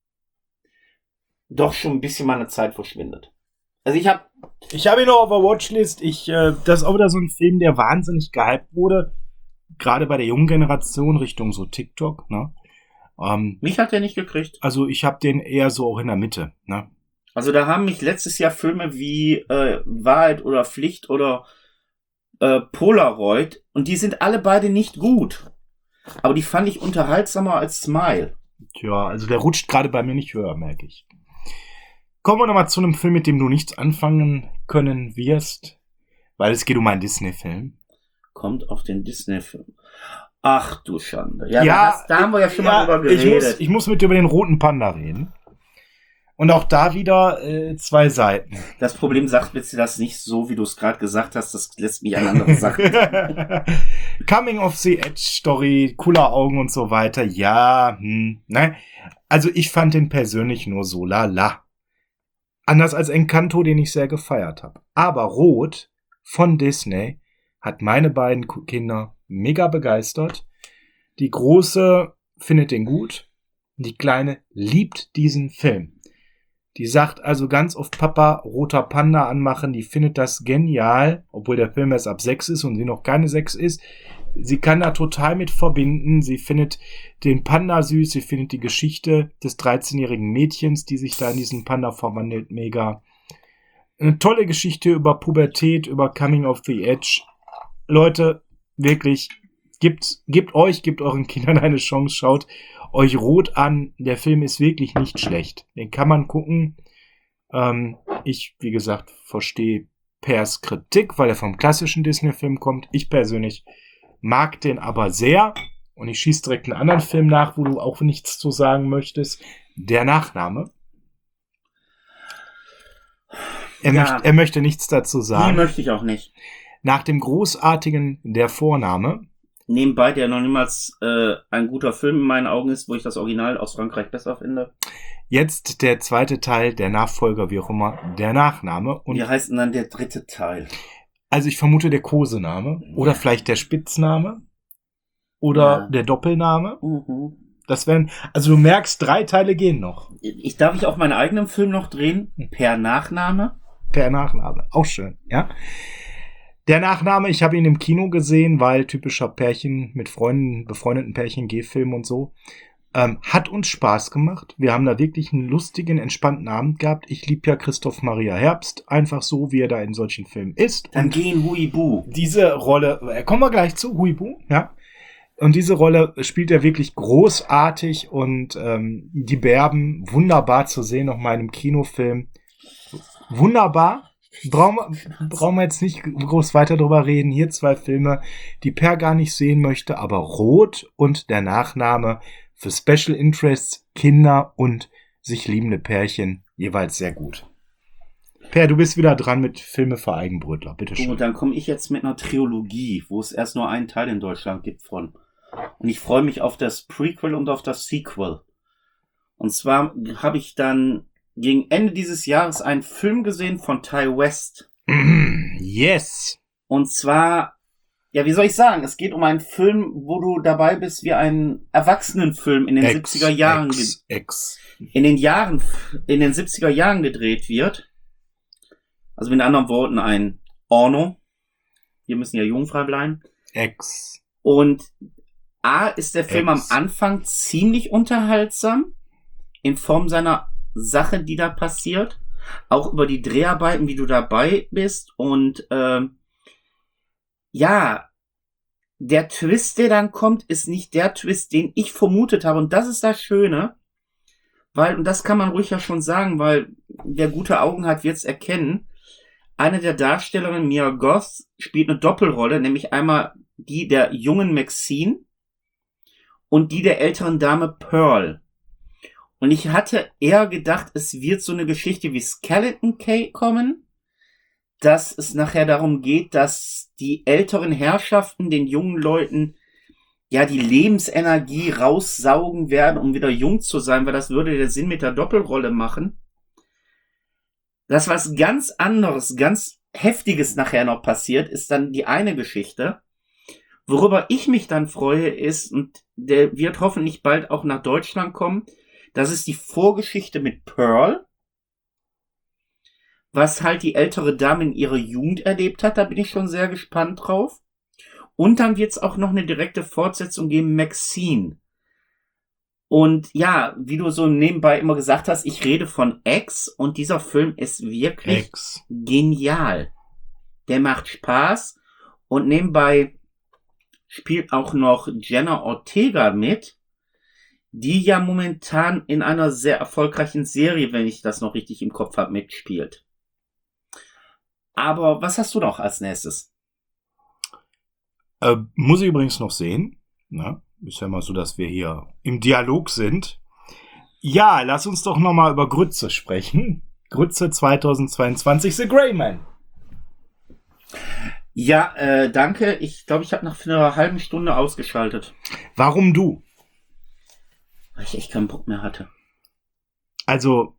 doch schon ein bisschen meine Zeit verschwindet. Also ich habe ihn noch auf der Watchlist. Das ist auch wieder so ein Film, der wahnsinnig gehypt wurde. Gerade bei der jungen Generation Richtung so TikTok, ne? Mich hat der nicht gekriegt. Also ich habe den eher so auch in der Mitte, ne? Also da haben mich letztes Jahr Filme wie Wahrheit oder Pflicht oder Polaroid und die sind alle beide nicht gut. Aber die fand ich unterhaltsamer als Smile. Tja, also der rutscht gerade bei mir nicht höher, merke ich. Kommen wir nochmal zu einem Film, mit dem du nichts anfangen können wirst, weil es geht um einen Disney-Film. Kommt auf den Disney-Film. Ach du Schande. Ja, da haben wir ja schon mal drüber geredet. Ich muss mit dir über den roten Panda reden. Und auch da wieder 2 Seiten. Das Problem sagt bitte das nicht so, wie du es gerade gesagt hast. Das lässt mich an andere Sachen. Coming of the Edge Story, cooler Augen und so weiter. Ja, ne? Also ich fand den persönlich nur so lala. Anders als Encanto, den ich sehr gefeiert habe. Aber Rot von Disney hat meine beiden Kinder mega begeistert. Die Große findet den gut. Die Kleine liebt diesen Film. Die sagt also ganz oft Papa, roter Panda anmachen. Die findet das genial, obwohl der Film erst ab 6 ist und sie noch keine 6 ist. Sie kann da total mit verbinden. Sie findet den Panda süß. Sie findet die Geschichte des 13-jährigen Mädchens, die sich da in diesen Panda verwandelt, mega. Eine tolle Geschichte über Pubertät, über Coming of the Edge. Leute, wirklich, gebt euren Kindern eine Chance. Schaut euch Rot an. Der Film ist wirklich nicht schlecht. Den kann man gucken. Ich, wie gesagt, verstehe Pers Kritik, weil er vom klassischen Disney-Film kommt. Ich persönlich mag den aber sehr. Und ich schieße direkt einen anderen Film nach, wo du auch nichts zu sagen möchtest. Der Nachname. Er möchte nichts dazu sagen. Nee, möchte ich auch nicht. Nach dem großartigen Der Vorname. Nebenbei, der noch niemals ein guter Film in meinen Augen ist, wo ich das Original aus Frankreich besser finde. Jetzt der zweite Teil, der Nachfolger, wie auch immer, der Nachname. Und wie heißt denn dann der dritte Teil? Also ich vermute der Kosename oder vielleicht der Spitzname oder der Doppelname. Das wären, also du merkst, 3 Teile gehen noch. Darf ich auch meinen eigenen Film noch drehen? Per Nachname? Per Nachname, auch schön, ja. Der Nachname, ich habe ihn im Kino gesehen, weil typischer Pärchen mit Freunden, befreundeten Pärchen, G-Film und so. Hat uns Spaß gemacht. Wir haben da wirklich einen lustigen, entspannten Abend gehabt. Ich liebe ja Christoph Maria Herbst, einfach so, wie er da in solchen Filmen ist. Dann gehen Huibu. Diese Rolle, kommen wir gleich zu, Huibu, ja. Und diese Rolle spielt er wirklich großartig und die Berben wunderbar zu sehen, noch mal in einem Kinofilm. Wunderbar. Brauchen wir jetzt nicht groß weiter drüber reden. Hier 2 Filme, die Per gar nicht sehen möchte, aber Rot und der Nachname für Special Interests, Kinder und sich liebende Pärchen jeweils sehr gut. Per, du bist wieder dran mit Filme für Eigenbrötler. Bitte schön. Und dann komme ich jetzt mit einer Trilogie, wo es erst nur einen Teil in Deutschland gibt von. Und ich freue mich auf das Prequel und auf das Sequel. Und zwar habe ich dann gegen Ende dieses Jahres einen Film gesehen von Ty West. Yes. Und zwar, ja, wie soll ich sagen, es geht um einen Film, wo du dabei bist wie einen Erwachsenenfilm in den 70er Jahren. In den 70er Jahren gedreht wird. Also mit anderen Worten ein Orno. Wir müssen ja jugendfrei bleiben. Und ist der Film am Anfang ziemlich unterhaltsam in Form seiner Sache, die da passiert. Auch über die Dreharbeiten, wie du dabei bist. Und der Twist, der dann kommt, ist nicht der Twist, den ich vermutet habe. Und das ist das Schöne. Und das kann man ruhig ja schon sagen, weil wer gute Augen hat, wird es erkennen. Eine der Darstellerinnen, Mia Goth, spielt eine Doppelrolle, nämlich einmal die der jungen Maxine und die der älteren Dame Pearl. Und ich hatte eher gedacht, es wird so eine Geschichte wie Skeleton Key kommen, dass es nachher darum geht, dass die älteren Herrschaften den jungen Leuten ja die Lebensenergie raussaugen werden, um wieder jung zu sein, weil das würde der Sinn mit der Doppelrolle machen. Das, was ganz anderes, ganz Heftiges nachher noch passiert, ist dann die eine Geschichte. Worüber ich mich dann freue ist, und der wird hoffentlich bald auch nach Deutschland kommen, das ist die Vorgeschichte mit Pearl, was halt die ältere Dame in ihrer Jugend erlebt hat. Da bin ich schon sehr gespannt drauf. Und dann wird es auch noch eine direkte Fortsetzung geben, Maxine. Und ja, wie du so nebenbei immer gesagt hast, ich rede von X und dieser Film ist wirklich genial. Der macht Spaß und nebenbei spielt auch noch Jenna Ortega mit, die ja momentan in einer sehr erfolgreichen Serie, wenn ich das noch richtig im Kopf habe, mitspielt. Aber was hast du noch als nächstes? Muss ich übrigens noch sehen. Na, ist ja mal so, dass wir hier im Dialog sind. Ja, lass uns doch nochmal über Grütze sprechen. Grütze 2022, The Grey Man. Ja, danke. Ich glaube, ich habe nach einer halben Stunde ausgeschaltet. Warum du? Weil ich echt keinen Bock mehr hatte. Also,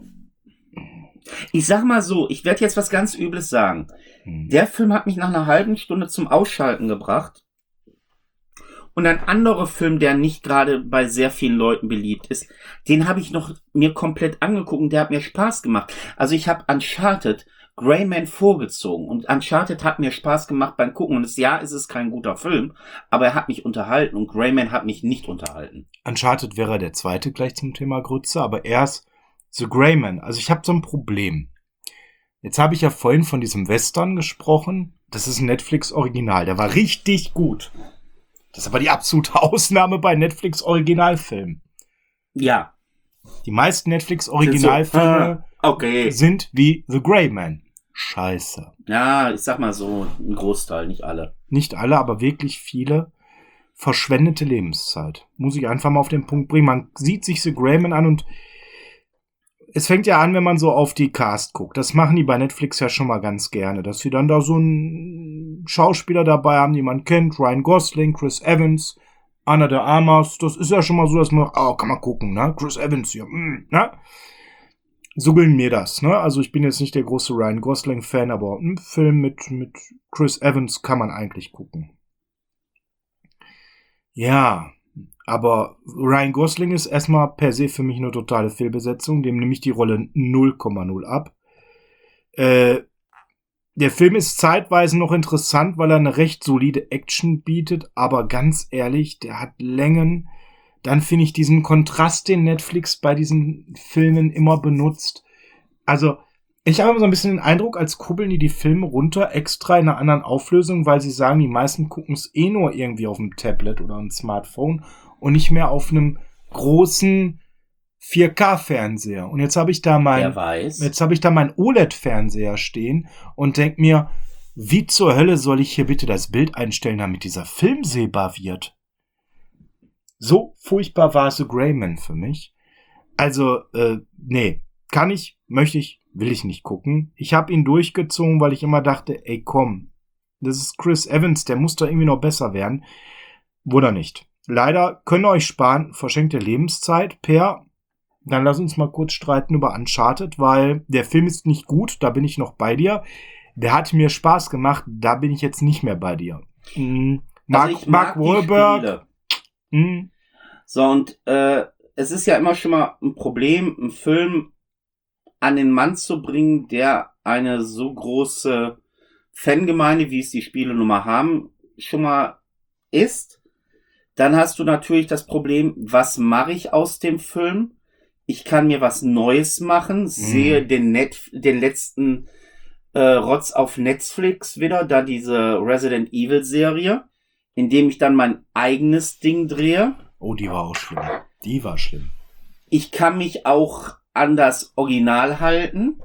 ich sag mal so, ich werde jetzt was ganz Übles sagen. Der Film hat mich nach einer halben Stunde zum Ausschalten gebracht. Und ein anderer Film, der nicht gerade bei sehr vielen Leuten beliebt ist, den habe ich noch mir komplett angeguckt und der hat mir Spaß gemacht. Also ich habe Uncharted Grey Man vorgezogen und Uncharted hat mir Spaß gemacht beim Gucken. Und ja, es ist kein guter Film, aber er hat mich unterhalten und Grey Man hat mich nicht unterhalten. Uncharted wäre der zweite gleich zum Thema Grütze, aber erst The Grey Man. Also ich habe so ein Problem. Jetzt habe ich ja vorhin von diesem Western gesprochen. Das ist ein Netflix-Original. Der war richtig gut. Das ist aber die absolute Ausnahme bei Netflix-Originalfilmen. Ja. Die meisten Netflix-Originalfilme sind wie The Grey Man. Scheiße. Ja, ich sag mal so, ein Großteil, nicht alle. Nicht alle, aber wirklich viele. Verschwendete Lebenszeit. Muss ich einfach mal auf den Punkt bringen. Man sieht sich The Grey Man an und es fängt ja an, wenn man so auf die Cast guckt. Das machen die bei Netflix ja schon mal ganz gerne, dass sie dann da so einen Schauspieler dabei haben, den man kennt. Ryan Gosling, Chris Evans, Ana de Armas. Das ist ja schon mal so, dass man, kann man gucken, ne? Chris Evans hier, ne? So ging mir das, ne? Also ich bin jetzt nicht der große Ryan Gosling-Fan, aber ein Film mit Chris Evans kann man eigentlich gucken. Ja, aber Ryan Gosling ist erstmal per se für mich eine totale Fehlbesetzung. Dem nehme ich die Rolle 0,0 ab. Der Film ist zeitweise noch interessant, weil er eine recht solide Action bietet. Aber ganz ehrlich, der hat Längen. Dann finde ich diesen Kontrast, den Netflix bei diesen Filmen immer benutzt. Also, ich habe immer so ein bisschen den Eindruck, als kuppeln die Filme runter, extra in einer anderen Auflösung, weil sie sagen, die meisten gucken es eh nur irgendwie auf dem Tablet oder einem Smartphone und nicht mehr auf einem großen 4K-Fernseher. Und jetzt habe ich da meinen OLED-Fernseher stehen und denke mir, wie zur Hölle soll ich hier bitte das Bild einstellen, damit dieser Film sehbar wird? So furchtbar war The Grey Man für mich. Also, nee, kann ich, möchte ich, will ich nicht gucken. Ich habe ihn durchgezogen, weil ich immer dachte, ey komm, das ist Chris Evans, der muss da irgendwie noch besser werden. Wurde er nicht. Leider könnt ihr euch sparen, verschenkte Lebenszeit per. Dann lass uns mal kurz streiten über Uncharted, weil der Film ist nicht gut, da bin ich noch bei dir. Der hat mir Spaß gemacht, da bin ich jetzt nicht mehr bei dir. Mark Wahlberg. So, und es ist ja immer schon mal ein Problem, einen Film an den Mann zu bringen, der eine so große Fangemeinde, wie es die Spiele nun mal haben, schon mal ist. Dann hast du natürlich das Problem, was mache ich aus dem Film? Ich kann mir was Neues machen, sehe den letzten Rotz auf Netflix wieder, da diese Resident Evil Serie, indem ich dann mein eigenes Ding drehe. Oh, die war auch schlimm. Die war schlimm. Ich kann mich auch an das Original halten.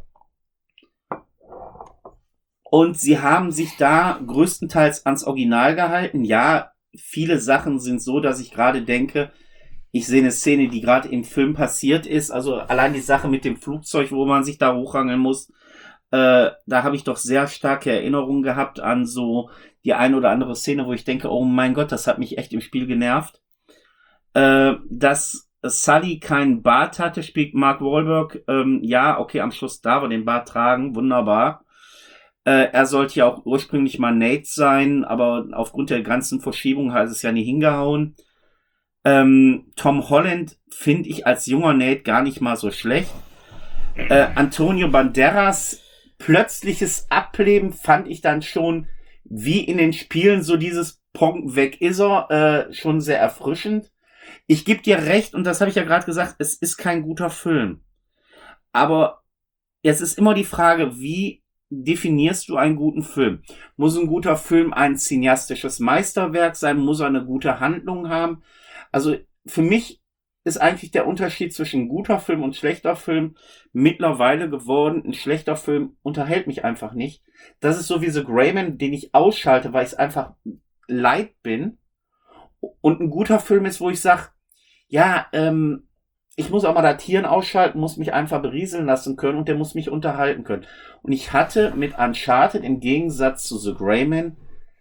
Und sie haben sich da größtenteils ans Original gehalten. Ja, viele Sachen sind so, dass ich gerade denke, ich sehe eine Szene, die gerade im Film passiert ist. Also allein die Sache mit dem Flugzeug, wo man sich da hochhangeln muss. Da habe ich doch sehr starke Erinnerungen gehabt an so die eine oder andere Szene, wo ich denke, oh mein Gott, das hat mich echt im Spiel genervt. Dass Sully keinen Bart hatte, spielt Mark Wahlberg. Ja, okay, am Schluss darf er den Bart tragen, wunderbar. Er sollte ja auch ursprünglich mal Nate sein, aber aufgrund der ganzen Verschiebung hat es ja nie hingehauen. Tom Holland finde ich als junger Nate gar nicht mal so schlecht. Antonio Banderas plötzliches Ableben fand ich dann schon, wie in den Spielen, so dieses Pong weg ist er, schon sehr erfrischend. Ich gebe dir recht, und das habe ich ja gerade gesagt, es ist kein guter Film. Aber es ist immer die Frage, wie definierst du einen guten Film? Muss ein guter Film ein cineastisches Meisterwerk sein? Muss er eine gute Handlung haben? Also für mich ist eigentlich der Unterschied zwischen guter Film und schlechter Film mittlerweile geworden. Ein schlechter Film unterhält mich einfach nicht. Das ist so wie The Grey Man, den ich ausschalte, weil ich es einfach leid bin. Und ein guter Film ist, wo ich sage, ja, ich muss auch mal das Hirn ausschalten, muss mich einfach berieseln lassen können und der muss mich unterhalten können. Und ich hatte mit Uncharted im Gegensatz zu The Gray Man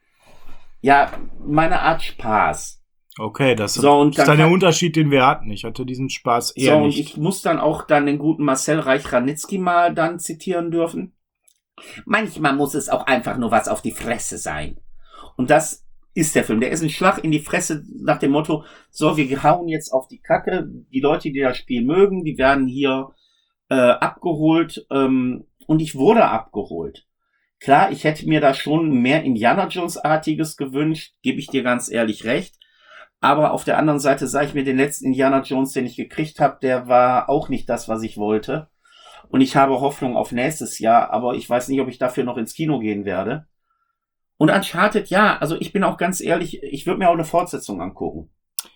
ja meine Art Spaß. Okay, das So, und ist dann dann der kann- Unterschied, den wir hatten. Ich hatte diesen Spaß So, eher und nicht. ich muss dann auch dann den guten Marcel Reich-Ranitzky mal dann zitieren dürfen. Manchmal muss es auch einfach nur was auf die Fresse sein. Und das ist der Film. Der ist ein Schlag in die Fresse nach dem Motto, so, wir hauen jetzt auf die Kacke. Die Leute, die das Spiel mögen, die werden hier abgeholt. Und ich wurde abgeholt. Klar, ich hätte mir da schon mehr Indiana Jones-artiges gewünscht, gebe ich dir ganz ehrlich recht. Aber auf der anderen Seite sage ich mir, den letzten Indiana Jones, den ich gekriegt habe, der war auch nicht das, was ich wollte. Und ich habe Hoffnung auf nächstes Jahr, aber ich weiß nicht, ob ich dafür noch ins Kino gehen werde. Und Uncharted, ja, also ich bin auch ganz ehrlich, ich würde mir auch eine Fortsetzung angucken.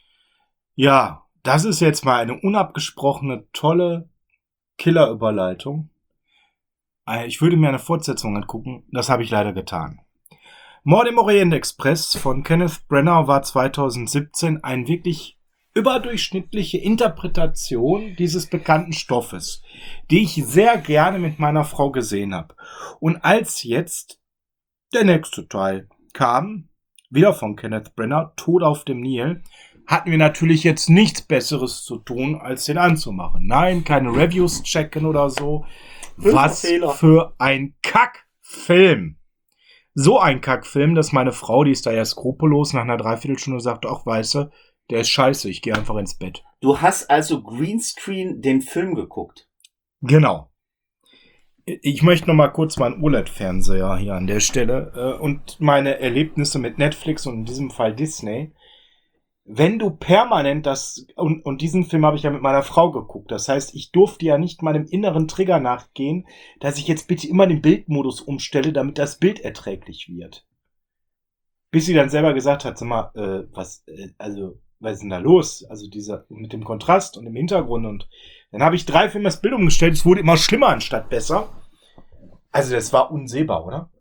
Ja, das ist jetzt mal eine unabgesprochene, tolle Killerüberleitung. Ich würde mir eine Fortsetzung angucken. Das habe ich leider getan. Mord im Orient Express von Kenneth Branagh war 2017 eine wirklich überdurchschnittliche Interpretation dieses bekannten Stoffes, die ich sehr gerne mit meiner Frau gesehen habe. Und als jetzt der nächste Teil kam, wieder von Kenneth Branagh, Tod auf dem Nil, hatten wir natürlich jetzt nichts Besseres zu tun, als den anzumachen. Nein, keine Reviews checken oder so. Was für ein Kackfilm. So ein Kackfilm, dass meine Frau, die ist da ja skrupellos, nach einer Dreiviertelstunde sagt, ach, weißt du, der ist scheiße, ich gehe einfach ins Bett. Du hast also Greenscreen den Film geguckt. Genau. Ich möchte noch mal kurz meinen OLED-Fernseher hier an der Stelle und meine Erlebnisse mit Netflix und in diesem Fall Disney. Wenn du permanent und diesen Film habe ich ja mit meiner Frau geguckt, das heißt, ich durfte ja nicht meinem inneren Trigger nachgehen, dass ich jetzt bitte immer den Bildmodus umstelle, damit das Bild erträglich wird. Bis sie dann selber gesagt hat, sag mal, was ist denn da los? Also dieser mit dem Kontrast und dem Hintergrund und dann habe ich 3 Filme das Bild umgestellt, es wurde immer schlimmer anstatt besser. Also das war unsehbar, oder?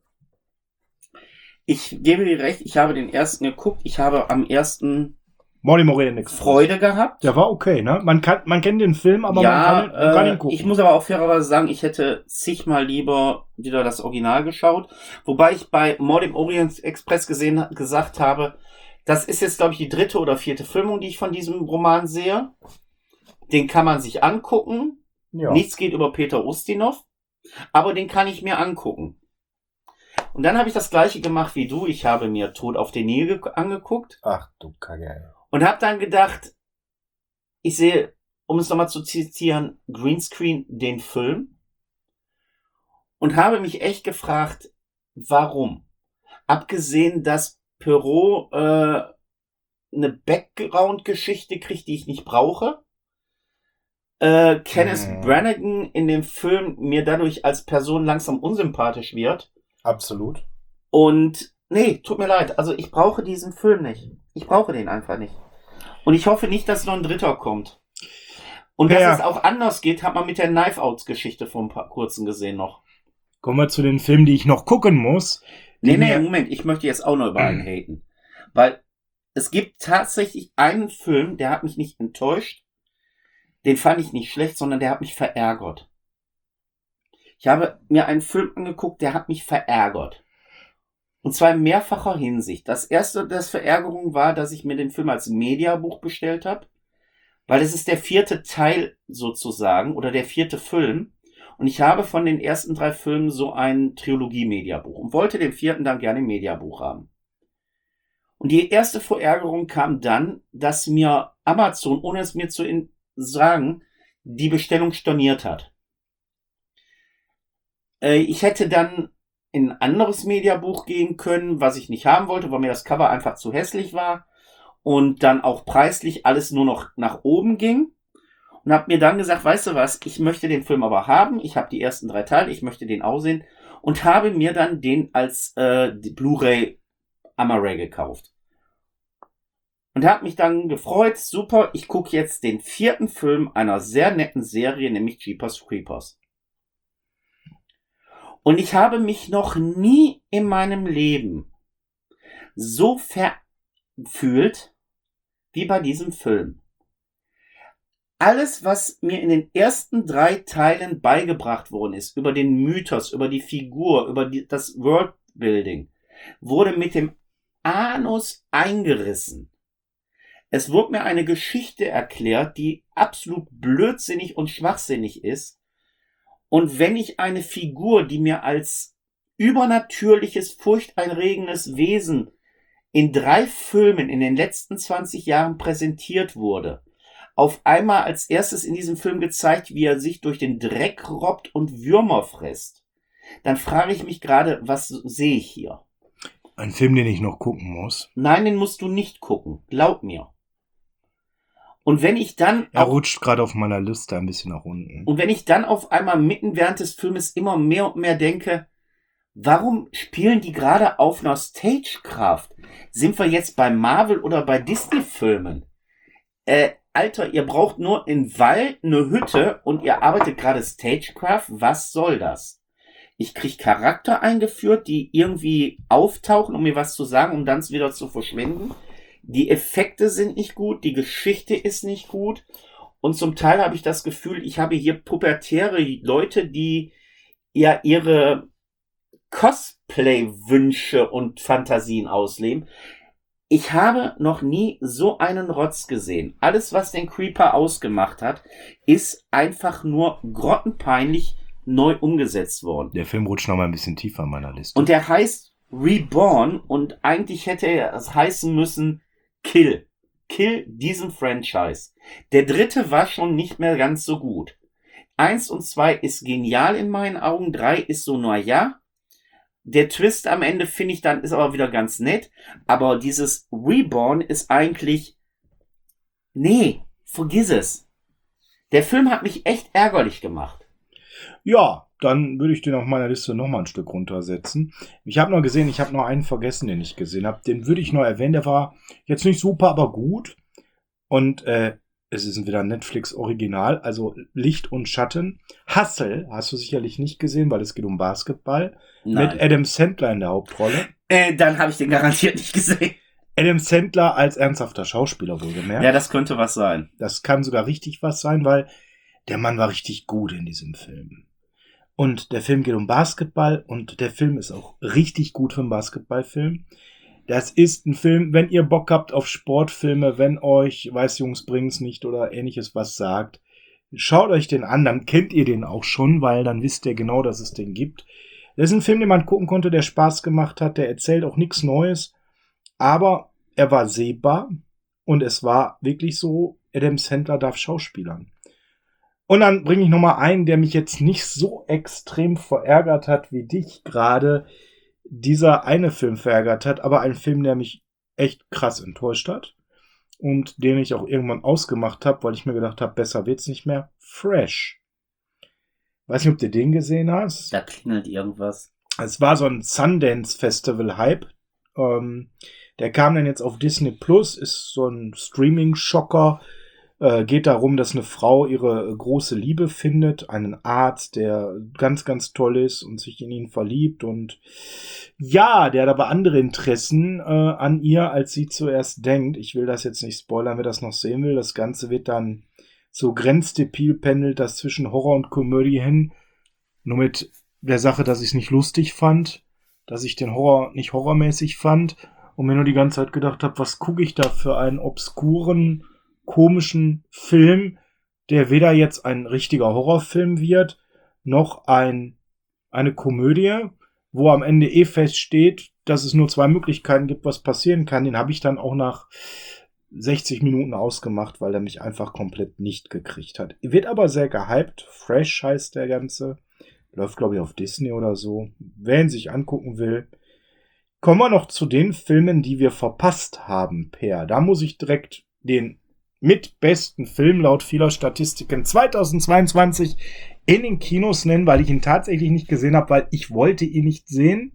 Ich gebe dir recht, ich habe den ersten geguckt, ich habe am ersten Mord im Orient Express. Freude gehabt. Der war okay, ne? Man kennt den Film, aber ja, man kann ihn gucken. Ich muss aber auch fairerweise sagen, ich hätte zigmal lieber wieder das Original geschaut. Wobei ich bei Mord im Orient Express gesagt habe, das ist jetzt, glaube ich, die 3. oder 4. Filmung, die ich von diesem Roman sehe. Den kann man sich angucken. Ja. Nichts geht über Peter Ustinov. Aber den kann ich mir angucken. Und dann habe ich das gleiche gemacht wie du. Ich habe mir Tod auf den Nil angeguckt. Ach du Kacke. Und habe dann gedacht, ich sehe, um es nochmal zu zitieren, Greenscreen den Film. Und habe mich echt gefragt, warum? Abgesehen, dass Perrault eine Background-Geschichte kriegt, die ich nicht brauche. Kenneth Branagh in dem Film mir dadurch als Person langsam unsympathisch wird. Absolut. Und nee, tut mir leid. Also ich brauche diesen Film nicht. Ich brauche den einfach nicht. Und ich hoffe nicht, dass noch ein 3. kommt. Und dass es auch anders geht, hat man mit der Knife-Outs-Geschichte vor ein paar kurzen gesehen noch. Kommen wir zu den Filmen, die ich noch gucken muss. Nee, Moment. Ich möchte jetzt auch noch über einen haten. Weil es gibt tatsächlich einen Film, der hat mich nicht enttäuscht. Den fand ich nicht schlecht, sondern der hat mich verärgert. Ich habe mir einen Film angeguckt, der hat mich verärgert. Und zwar in mehrfacher Hinsicht. Das erste, das Verärgerung war, dass ich mir den Film als Mediabuch bestellt habe. Weil es ist der 4. Teil sozusagen, oder der 4. Film. Und ich habe von den ersten 3 Filmen so ein Trilogie-Mediabuch und wollte den 4. dann gerne im Mediabuch haben. Und die erste Verärgerung kam dann, dass mir Amazon, ohne es mir zu sagen, die Bestellung storniert hat. Ich hätte dann in ein anderes Mediabuch gehen können, was ich nicht haben wollte, weil mir das Cover einfach zu hässlich war und dann auch preislich alles nur noch nach oben ging. Und habe mir dann gesagt, weißt du was, ich möchte den Film aber haben, ich habe die ersten 3 Teile, ich möchte den auch sehen und habe mir dann den als die Blu-ray Amaray gekauft. Und habe mich dann gefreut, super, ich gucke jetzt den 4. Film einer sehr netten Serie, nämlich Jeepers Creepers. Und ich habe mich noch nie in meinem Leben so verfühlt wie bei diesem Film. alles, was mir in den ersten 3 Teilen beigebracht worden ist, über den Mythos, über die Figur, über das Worldbuilding, wurde mit dem Anus eingerissen. Es wurde mir eine Geschichte erklärt, die absolut blödsinnig und schwachsinnig ist. Und wenn ich eine Figur, die mir als übernatürliches, furchteinregendes Wesen in 3 Filmen in den letzten 20 Jahren präsentiert wurde, auf einmal als erstes in diesem Film gezeigt, wie er sich durch den Dreck robbt und Würmer frisst, dann frage ich mich gerade, was sehe ich hier? Ein Film, den ich noch gucken muss. Nein, den musst du nicht gucken, glaub mir. Und wenn ich dann... Er rutscht gerade auf meiner Liste ein bisschen nach unten. Und wenn ich dann auf einmal mitten während des Filmes immer mehr und mehr denke, warum spielen die gerade auf einer Stagekraft? Sind wir jetzt bei Marvel oder bei Disney-Filmen? Alter, ihr braucht nur im Wald eine Hütte und ihr arbeitet gerade Stagecraft. Was soll das? Ich krieg Charakter eingeführt, die irgendwie auftauchen, um mir was zu sagen, um dann wieder zu verschwinden. Die Effekte sind nicht gut, die Geschichte ist nicht gut. Und zum Teil habe ich das Gefühl, ich habe hier pubertäre Leute, die ja ihre Cosplay-Wünsche und Fantasien ausleben. Ich habe noch nie so einen Rotz gesehen. Alles, was den Creeper ausgemacht hat, ist einfach nur grottenpeinlich neu umgesetzt worden. Der Film rutscht noch mal ein bisschen tiefer in meiner Liste. Und der heißt Reborn und eigentlich hätte er es heißen müssen Kill. Kill diesen Franchise. Der 3. war schon nicht mehr ganz so gut. 1 und 2 ist genial in meinen Augen. 3 ist so, naja. Der Twist am Ende finde ich dann ist aber wieder ganz nett. Aber dieses Reborn ist eigentlich... Nee, vergiss es. Der Film hat mich echt ärgerlich gemacht. Ja, dann würde ich den auf meiner Liste noch mal ein Stück runtersetzen. Ich habe noch gesehen, ich habe noch einen vergessen, den ich gesehen habe. Den würde ich noch erwähnen. Der war jetzt nicht super, aber gut. Und es ist wieder ein Netflix-Original, also Licht und Schatten. Hustle hast du sicherlich nicht gesehen, weil es geht um Basketball. Nein. Mit Adam Sandler in der Hauptrolle. Dann habe ich den garantiert nicht gesehen. Adam Sandler als ernsthafter Schauspieler wohlgemerkt. Ja, das könnte was sein. Das kann sogar richtig was sein, weil der Mann war richtig gut in diesem Film. Und der Film geht um Basketball und der Film ist auch richtig gut für einen Basketballfilm. Das ist ein Film, wenn ihr Bock habt auf Sportfilme, wenn euch Weiß Jungs bringen's nicht oder ähnliches was sagt, schaut euch den an, dann kennt ihr den auch schon, weil dann wisst ihr genau, dass es den gibt. Das ist ein Film, den man gucken konnte, der Spaß gemacht hat, der erzählt auch nichts Neues, aber er war sehbar und es war wirklich so, Adam Sandler darf schauspielern. Und dann bringe ich nochmal einen, der mich jetzt nicht so extrem verärgert hat wie dich gerade, dieser eine Film verärgert hat, aber ein Film, der mich echt krass enttäuscht hat und den ich auch irgendwann ausgemacht habe, weil ich mir gedacht habe, besser wird's nicht mehr. Fresh. Weiß nicht, ob du den gesehen hast. Da klingelt irgendwas. Es war so ein Sundance-Festival-Hype. Der kam dann jetzt auf Disney Plus, ist so ein Streaming-Schocker. Geht darum, dass eine Frau ihre große Liebe findet, einen Arzt, der ganz, ganz toll ist und sich in ihn verliebt und ja, der hat aber andere Interessen an ihr, als sie zuerst denkt. Ich will das jetzt nicht spoilern, wer das noch sehen will. Das Ganze wird dann so grenzdepil, pendelt das zwischen Horror und Komödie hin. Nur mit der Sache, dass ich es nicht lustig fand, dass ich den Horror nicht horrormäßig fand und mir nur die ganze Zeit gedacht habe, was gucke ich da für einen obskuren, komischen Film, der weder jetzt ein richtiger Horrorfilm wird, noch eine Komödie, wo am Ende feststeht, dass es nur 2 Möglichkeiten gibt, was passieren kann. Den habe ich dann auch nach 60 Minuten ausgemacht, weil er mich einfach komplett nicht gekriegt hat. Wird aber sehr gehypt. Fresh heißt der Ganze. Läuft, glaube ich, auf Disney oder so. Wer ihn sich angucken will. Kommen wir noch zu den Filmen, die wir verpasst haben, Per. Da muss ich direkt den mit besten Film laut vieler Statistiken 2022 in den Kinos nennen, weil ich ihn tatsächlich nicht gesehen habe, weil ich wollte ihn nicht sehen,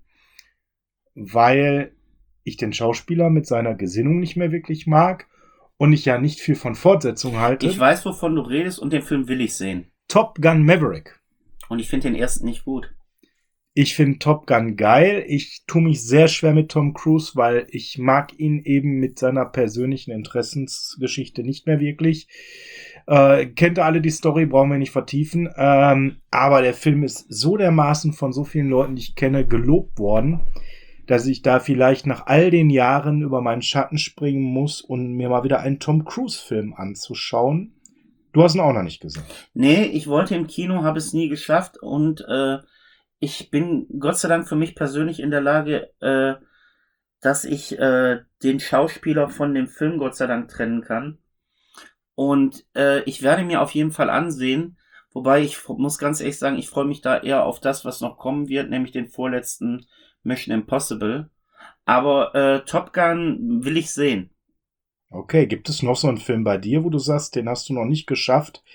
weil ich den Schauspieler mit seiner Gesinnung nicht mehr wirklich mag und ich ja nicht viel von Fortsetzung halte. Ich weiß, wovon du redest und den Film will ich sehen. Top Gun Maverick. Und ich finde den ersten nicht gut. Ich finde Top Gun geil. Ich tue mich sehr schwer mit Tom Cruise, weil ich mag ihn eben mit seiner persönlichen Interessensgeschichte nicht mehr wirklich. Kennt ihr alle die Story, brauchen wir nicht vertiefen. Aber der Film ist so dermaßen von so vielen Leuten, die ich kenne, gelobt worden, dass ich da vielleicht nach all den Jahren über meinen Schatten springen muss und mir mal wieder einen Tom Cruise-Film anzuschauen. Du hast ihn auch noch nicht gesehen. Nee, ich wollte im Kino, habe es nie geschafft und ich bin Gott sei Dank für mich persönlich in der Lage, dass ich den Schauspieler von dem Film Gott sei Dank trennen kann. Und ich werde mir auf jeden Fall ansehen, wobei ich muss ganz ehrlich sagen, ich freue mich da eher auf das, was noch kommen wird, nämlich den vorletzten Mission Impossible. Aber Top Gun will ich sehen. Okay, gibt es noch so einen Film bei dir, wo du sagst, den hast du noch nicht geschafft?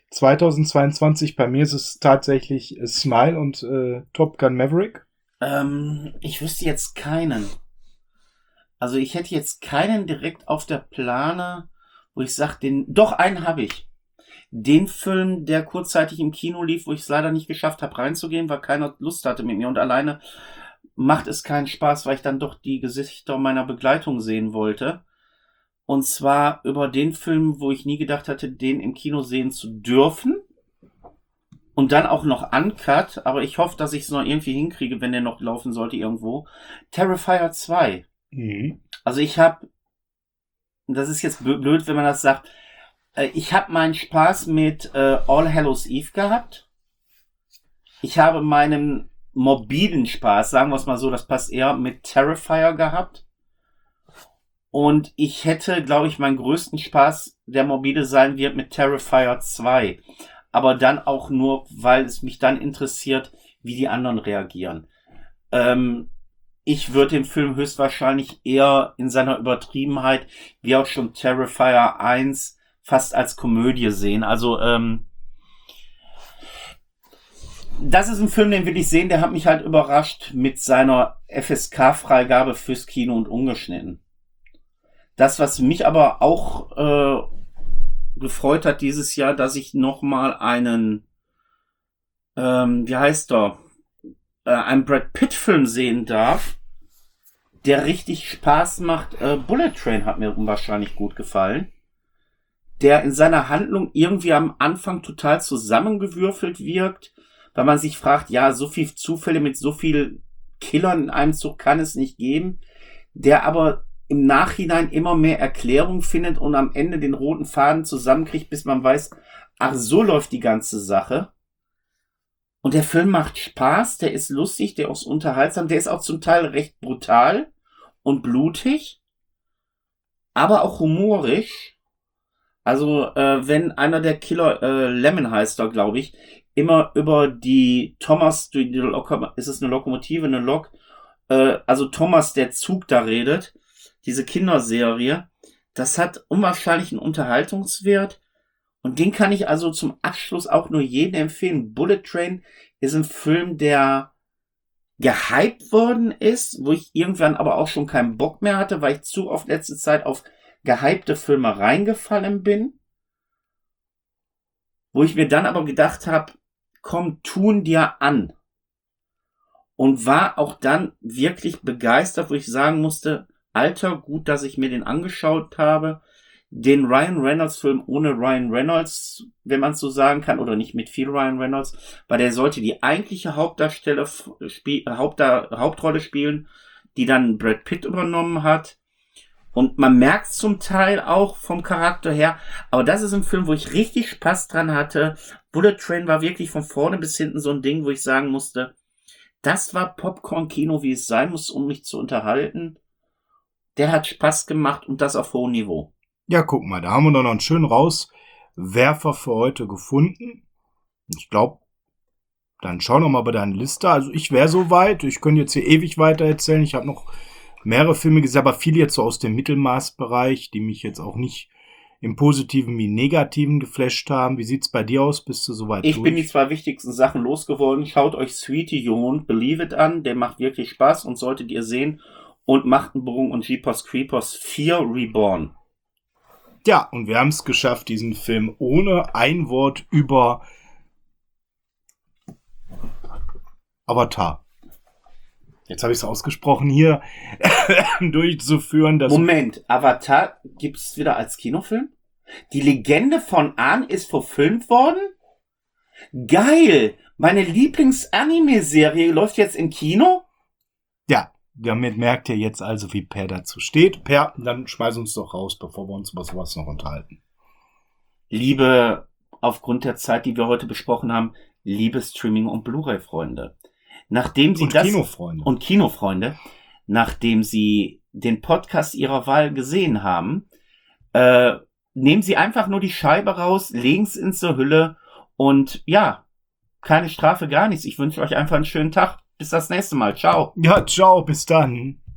2022, bei mir ist es tatsächlich Smile und Top Gun Maverick. Ich wüsste jetzt keinen. Also ich hätte jetzt keinen direkt auf der Plane, wo ich sage, doch einen habe ich. Den Film, der kurzzeitig im Kino lief, wo ich es leider nicht geschafft habe reinzugehen, weil keiner Lust hatte mit mir und alleine macht es keinen Spaß, weil ich dann doch die Gesichter meiner Begleitung sehen wollte. Und zwar über den Film, wo ich nie gedacht hatte, den im Kino sehen zu dürfen. Und dann auch noch uncut, aber ich hoffe, dass ich es noch irgendwie hinkriege, wenn der noch laufen sollte irgendwo. Terrifier 2. Mhm. Also ich habe, das ist jetzt blöd, wenn man das sagt, ich habe meinen Spaß mit All Hallows Eve gehabt. Ich habe meinen morbiden Spaß, sagen wir es mal so, das passt eher, mit Terrifier gehabt. Und ich hätte, glaube ich, meinen größten Spaß, der morbide sein wird, mit Terrifier 2. Aber dann auch nur, weil es mich dann interessiert, wie die anderen reagieren. Ich würde den Film höchstwahrscheinlich eher in seiner Übertriebenheit, wie auch schon Terrifier 1, fast als Komödie sehen. Also, das ist ein Film, den will ich sehen, der hat mich halt überrascht mit seiner FSK-Freigabe fürs Kino und ungeschnitten. Das, was mich aber auch gefreut hat dieses Jahr, dass ich nochmal einen, wie heißt der, einen Brad Pitt-Film sehen darf, der richtig Spaß macht. Bullet Train hat mir unwahrscheinlich gut gefallen. Der in seiner Handlung irgendwie am Anfang total zusammengewürfelt wirkt, weil man sich fragt, ja, so viel Zufälle mit so viel Killern in einem Zug kann es nicht geben, der aber im Nachhinein immer mehr Erklärung findet und am Ende den roten Faden zusammenkriegt, bis man weiß, ach, so läuft die ganze Sache. Und der Film macht Spaß, der ist lustig, der ist unterhaltsam, der ist auch zum Teil recht brutal und blutig, aber auch humorisch. Also, wenn einer der Killer, Lemon heißt er, glaube ich, immer über die Thomas, ist es eine Lokomotive, eine Lok, also Thomas, der Zug da redet, diese Kinderserie, das hat unwahrscheinlichen Unterhaltungswert und den kann ich also zum Abschluss auch nur jedem empfehlen. Bullet Train ist ein Film, der gehypt worden ist, wo ich irgendwann aber auch schon keinen Bock mehr hatte, weil ich zu oft letzte Zeit auf gehypte Filme reingefallen bin, wo ich mir dann aber gedacht habe, komm, tun dir an. Und war auch dann wirklich begeistert, wo ich sagen musste, Alter, gut, dass ich mir den angeschaut habe. Den Ryan Reynolds Film ohne Ryan Reynolds, wenn man es so sagen kann, oder nicht mit viel Ryan Reynolds, weil der sollte die eigentliche Hauptrolle spielen, die dann Brad Pitt übernommen hat. Und man merkt zum Teil auch vom Charakter her, aber das ist ein Film, wo ich richtig Spaß dran hatte. Bullet Train war wirklich von vorne bis hinten so ein Ding, wo ich sagen musste, das war Popcorn-Kino, wie es sein muss, um mich zu unterhalten. Der hat Spaß gemacht und das auf hohem Niveau. Ja, guck mal, da haben wir doch noch einen schönen Rauswerfer für heute gefunden. Ich glaube, dann schau noch mal bei deiner Liste. Also ich wäre soweit. Ich könnte jetzt hier ewig weiter erzählen. Ich habe noch mehrere Filme gesehen, aber viele jetzt so aus dem Mittelmaßbereich, die mich jetzt auch nicht im Positiven wie Negativen geflasht haben. Wie sieht's bei dir aus? Bist du soweit Ich durch? bin die zwei wichtigsten Sachen losgeworden. Schaut euch Sweetie You Won't Believe It an. Der macht wirklich Spaß und solltet ihr sehen. Und Machtenbogen und Jeepers Creepers 4 Reborn. Ja, und wir haben es geschafft, diesen Film ohne ein Wort über Avatar jetzt habe ich es ausgesprochen, hier durchzuführen. Moment, Avatar gibt's wieder als Kinofilm? Die Legende von Aang ist verfilmt worden? Geil! Meine Lieblings-Anime-Serie läuft jetzt im Kino? Ja, damit merkt ihr jetzt also, wie Per dazu steht. Per, dann schmeiß uns doch raus, bevor wir uns über sowas noch unterhalten. Liebe, aufgrund der Zeit, die wir heute besprochen haben, liebe Streaming- und Blu-ray-Freunde. Nachdem Sie Kinofreunde, nachdem Sie den Podcast Ihrer Wahl gesehen haben, nehmen Sie einfach nur die Scheibe raus, legen es in zur Hülle und ja, keine Strafe, gar nichts. Ich wünsche euch einfach einen schönen Tag. Bis das nächste Mal. Ciao. Ja, ciao, bis dann.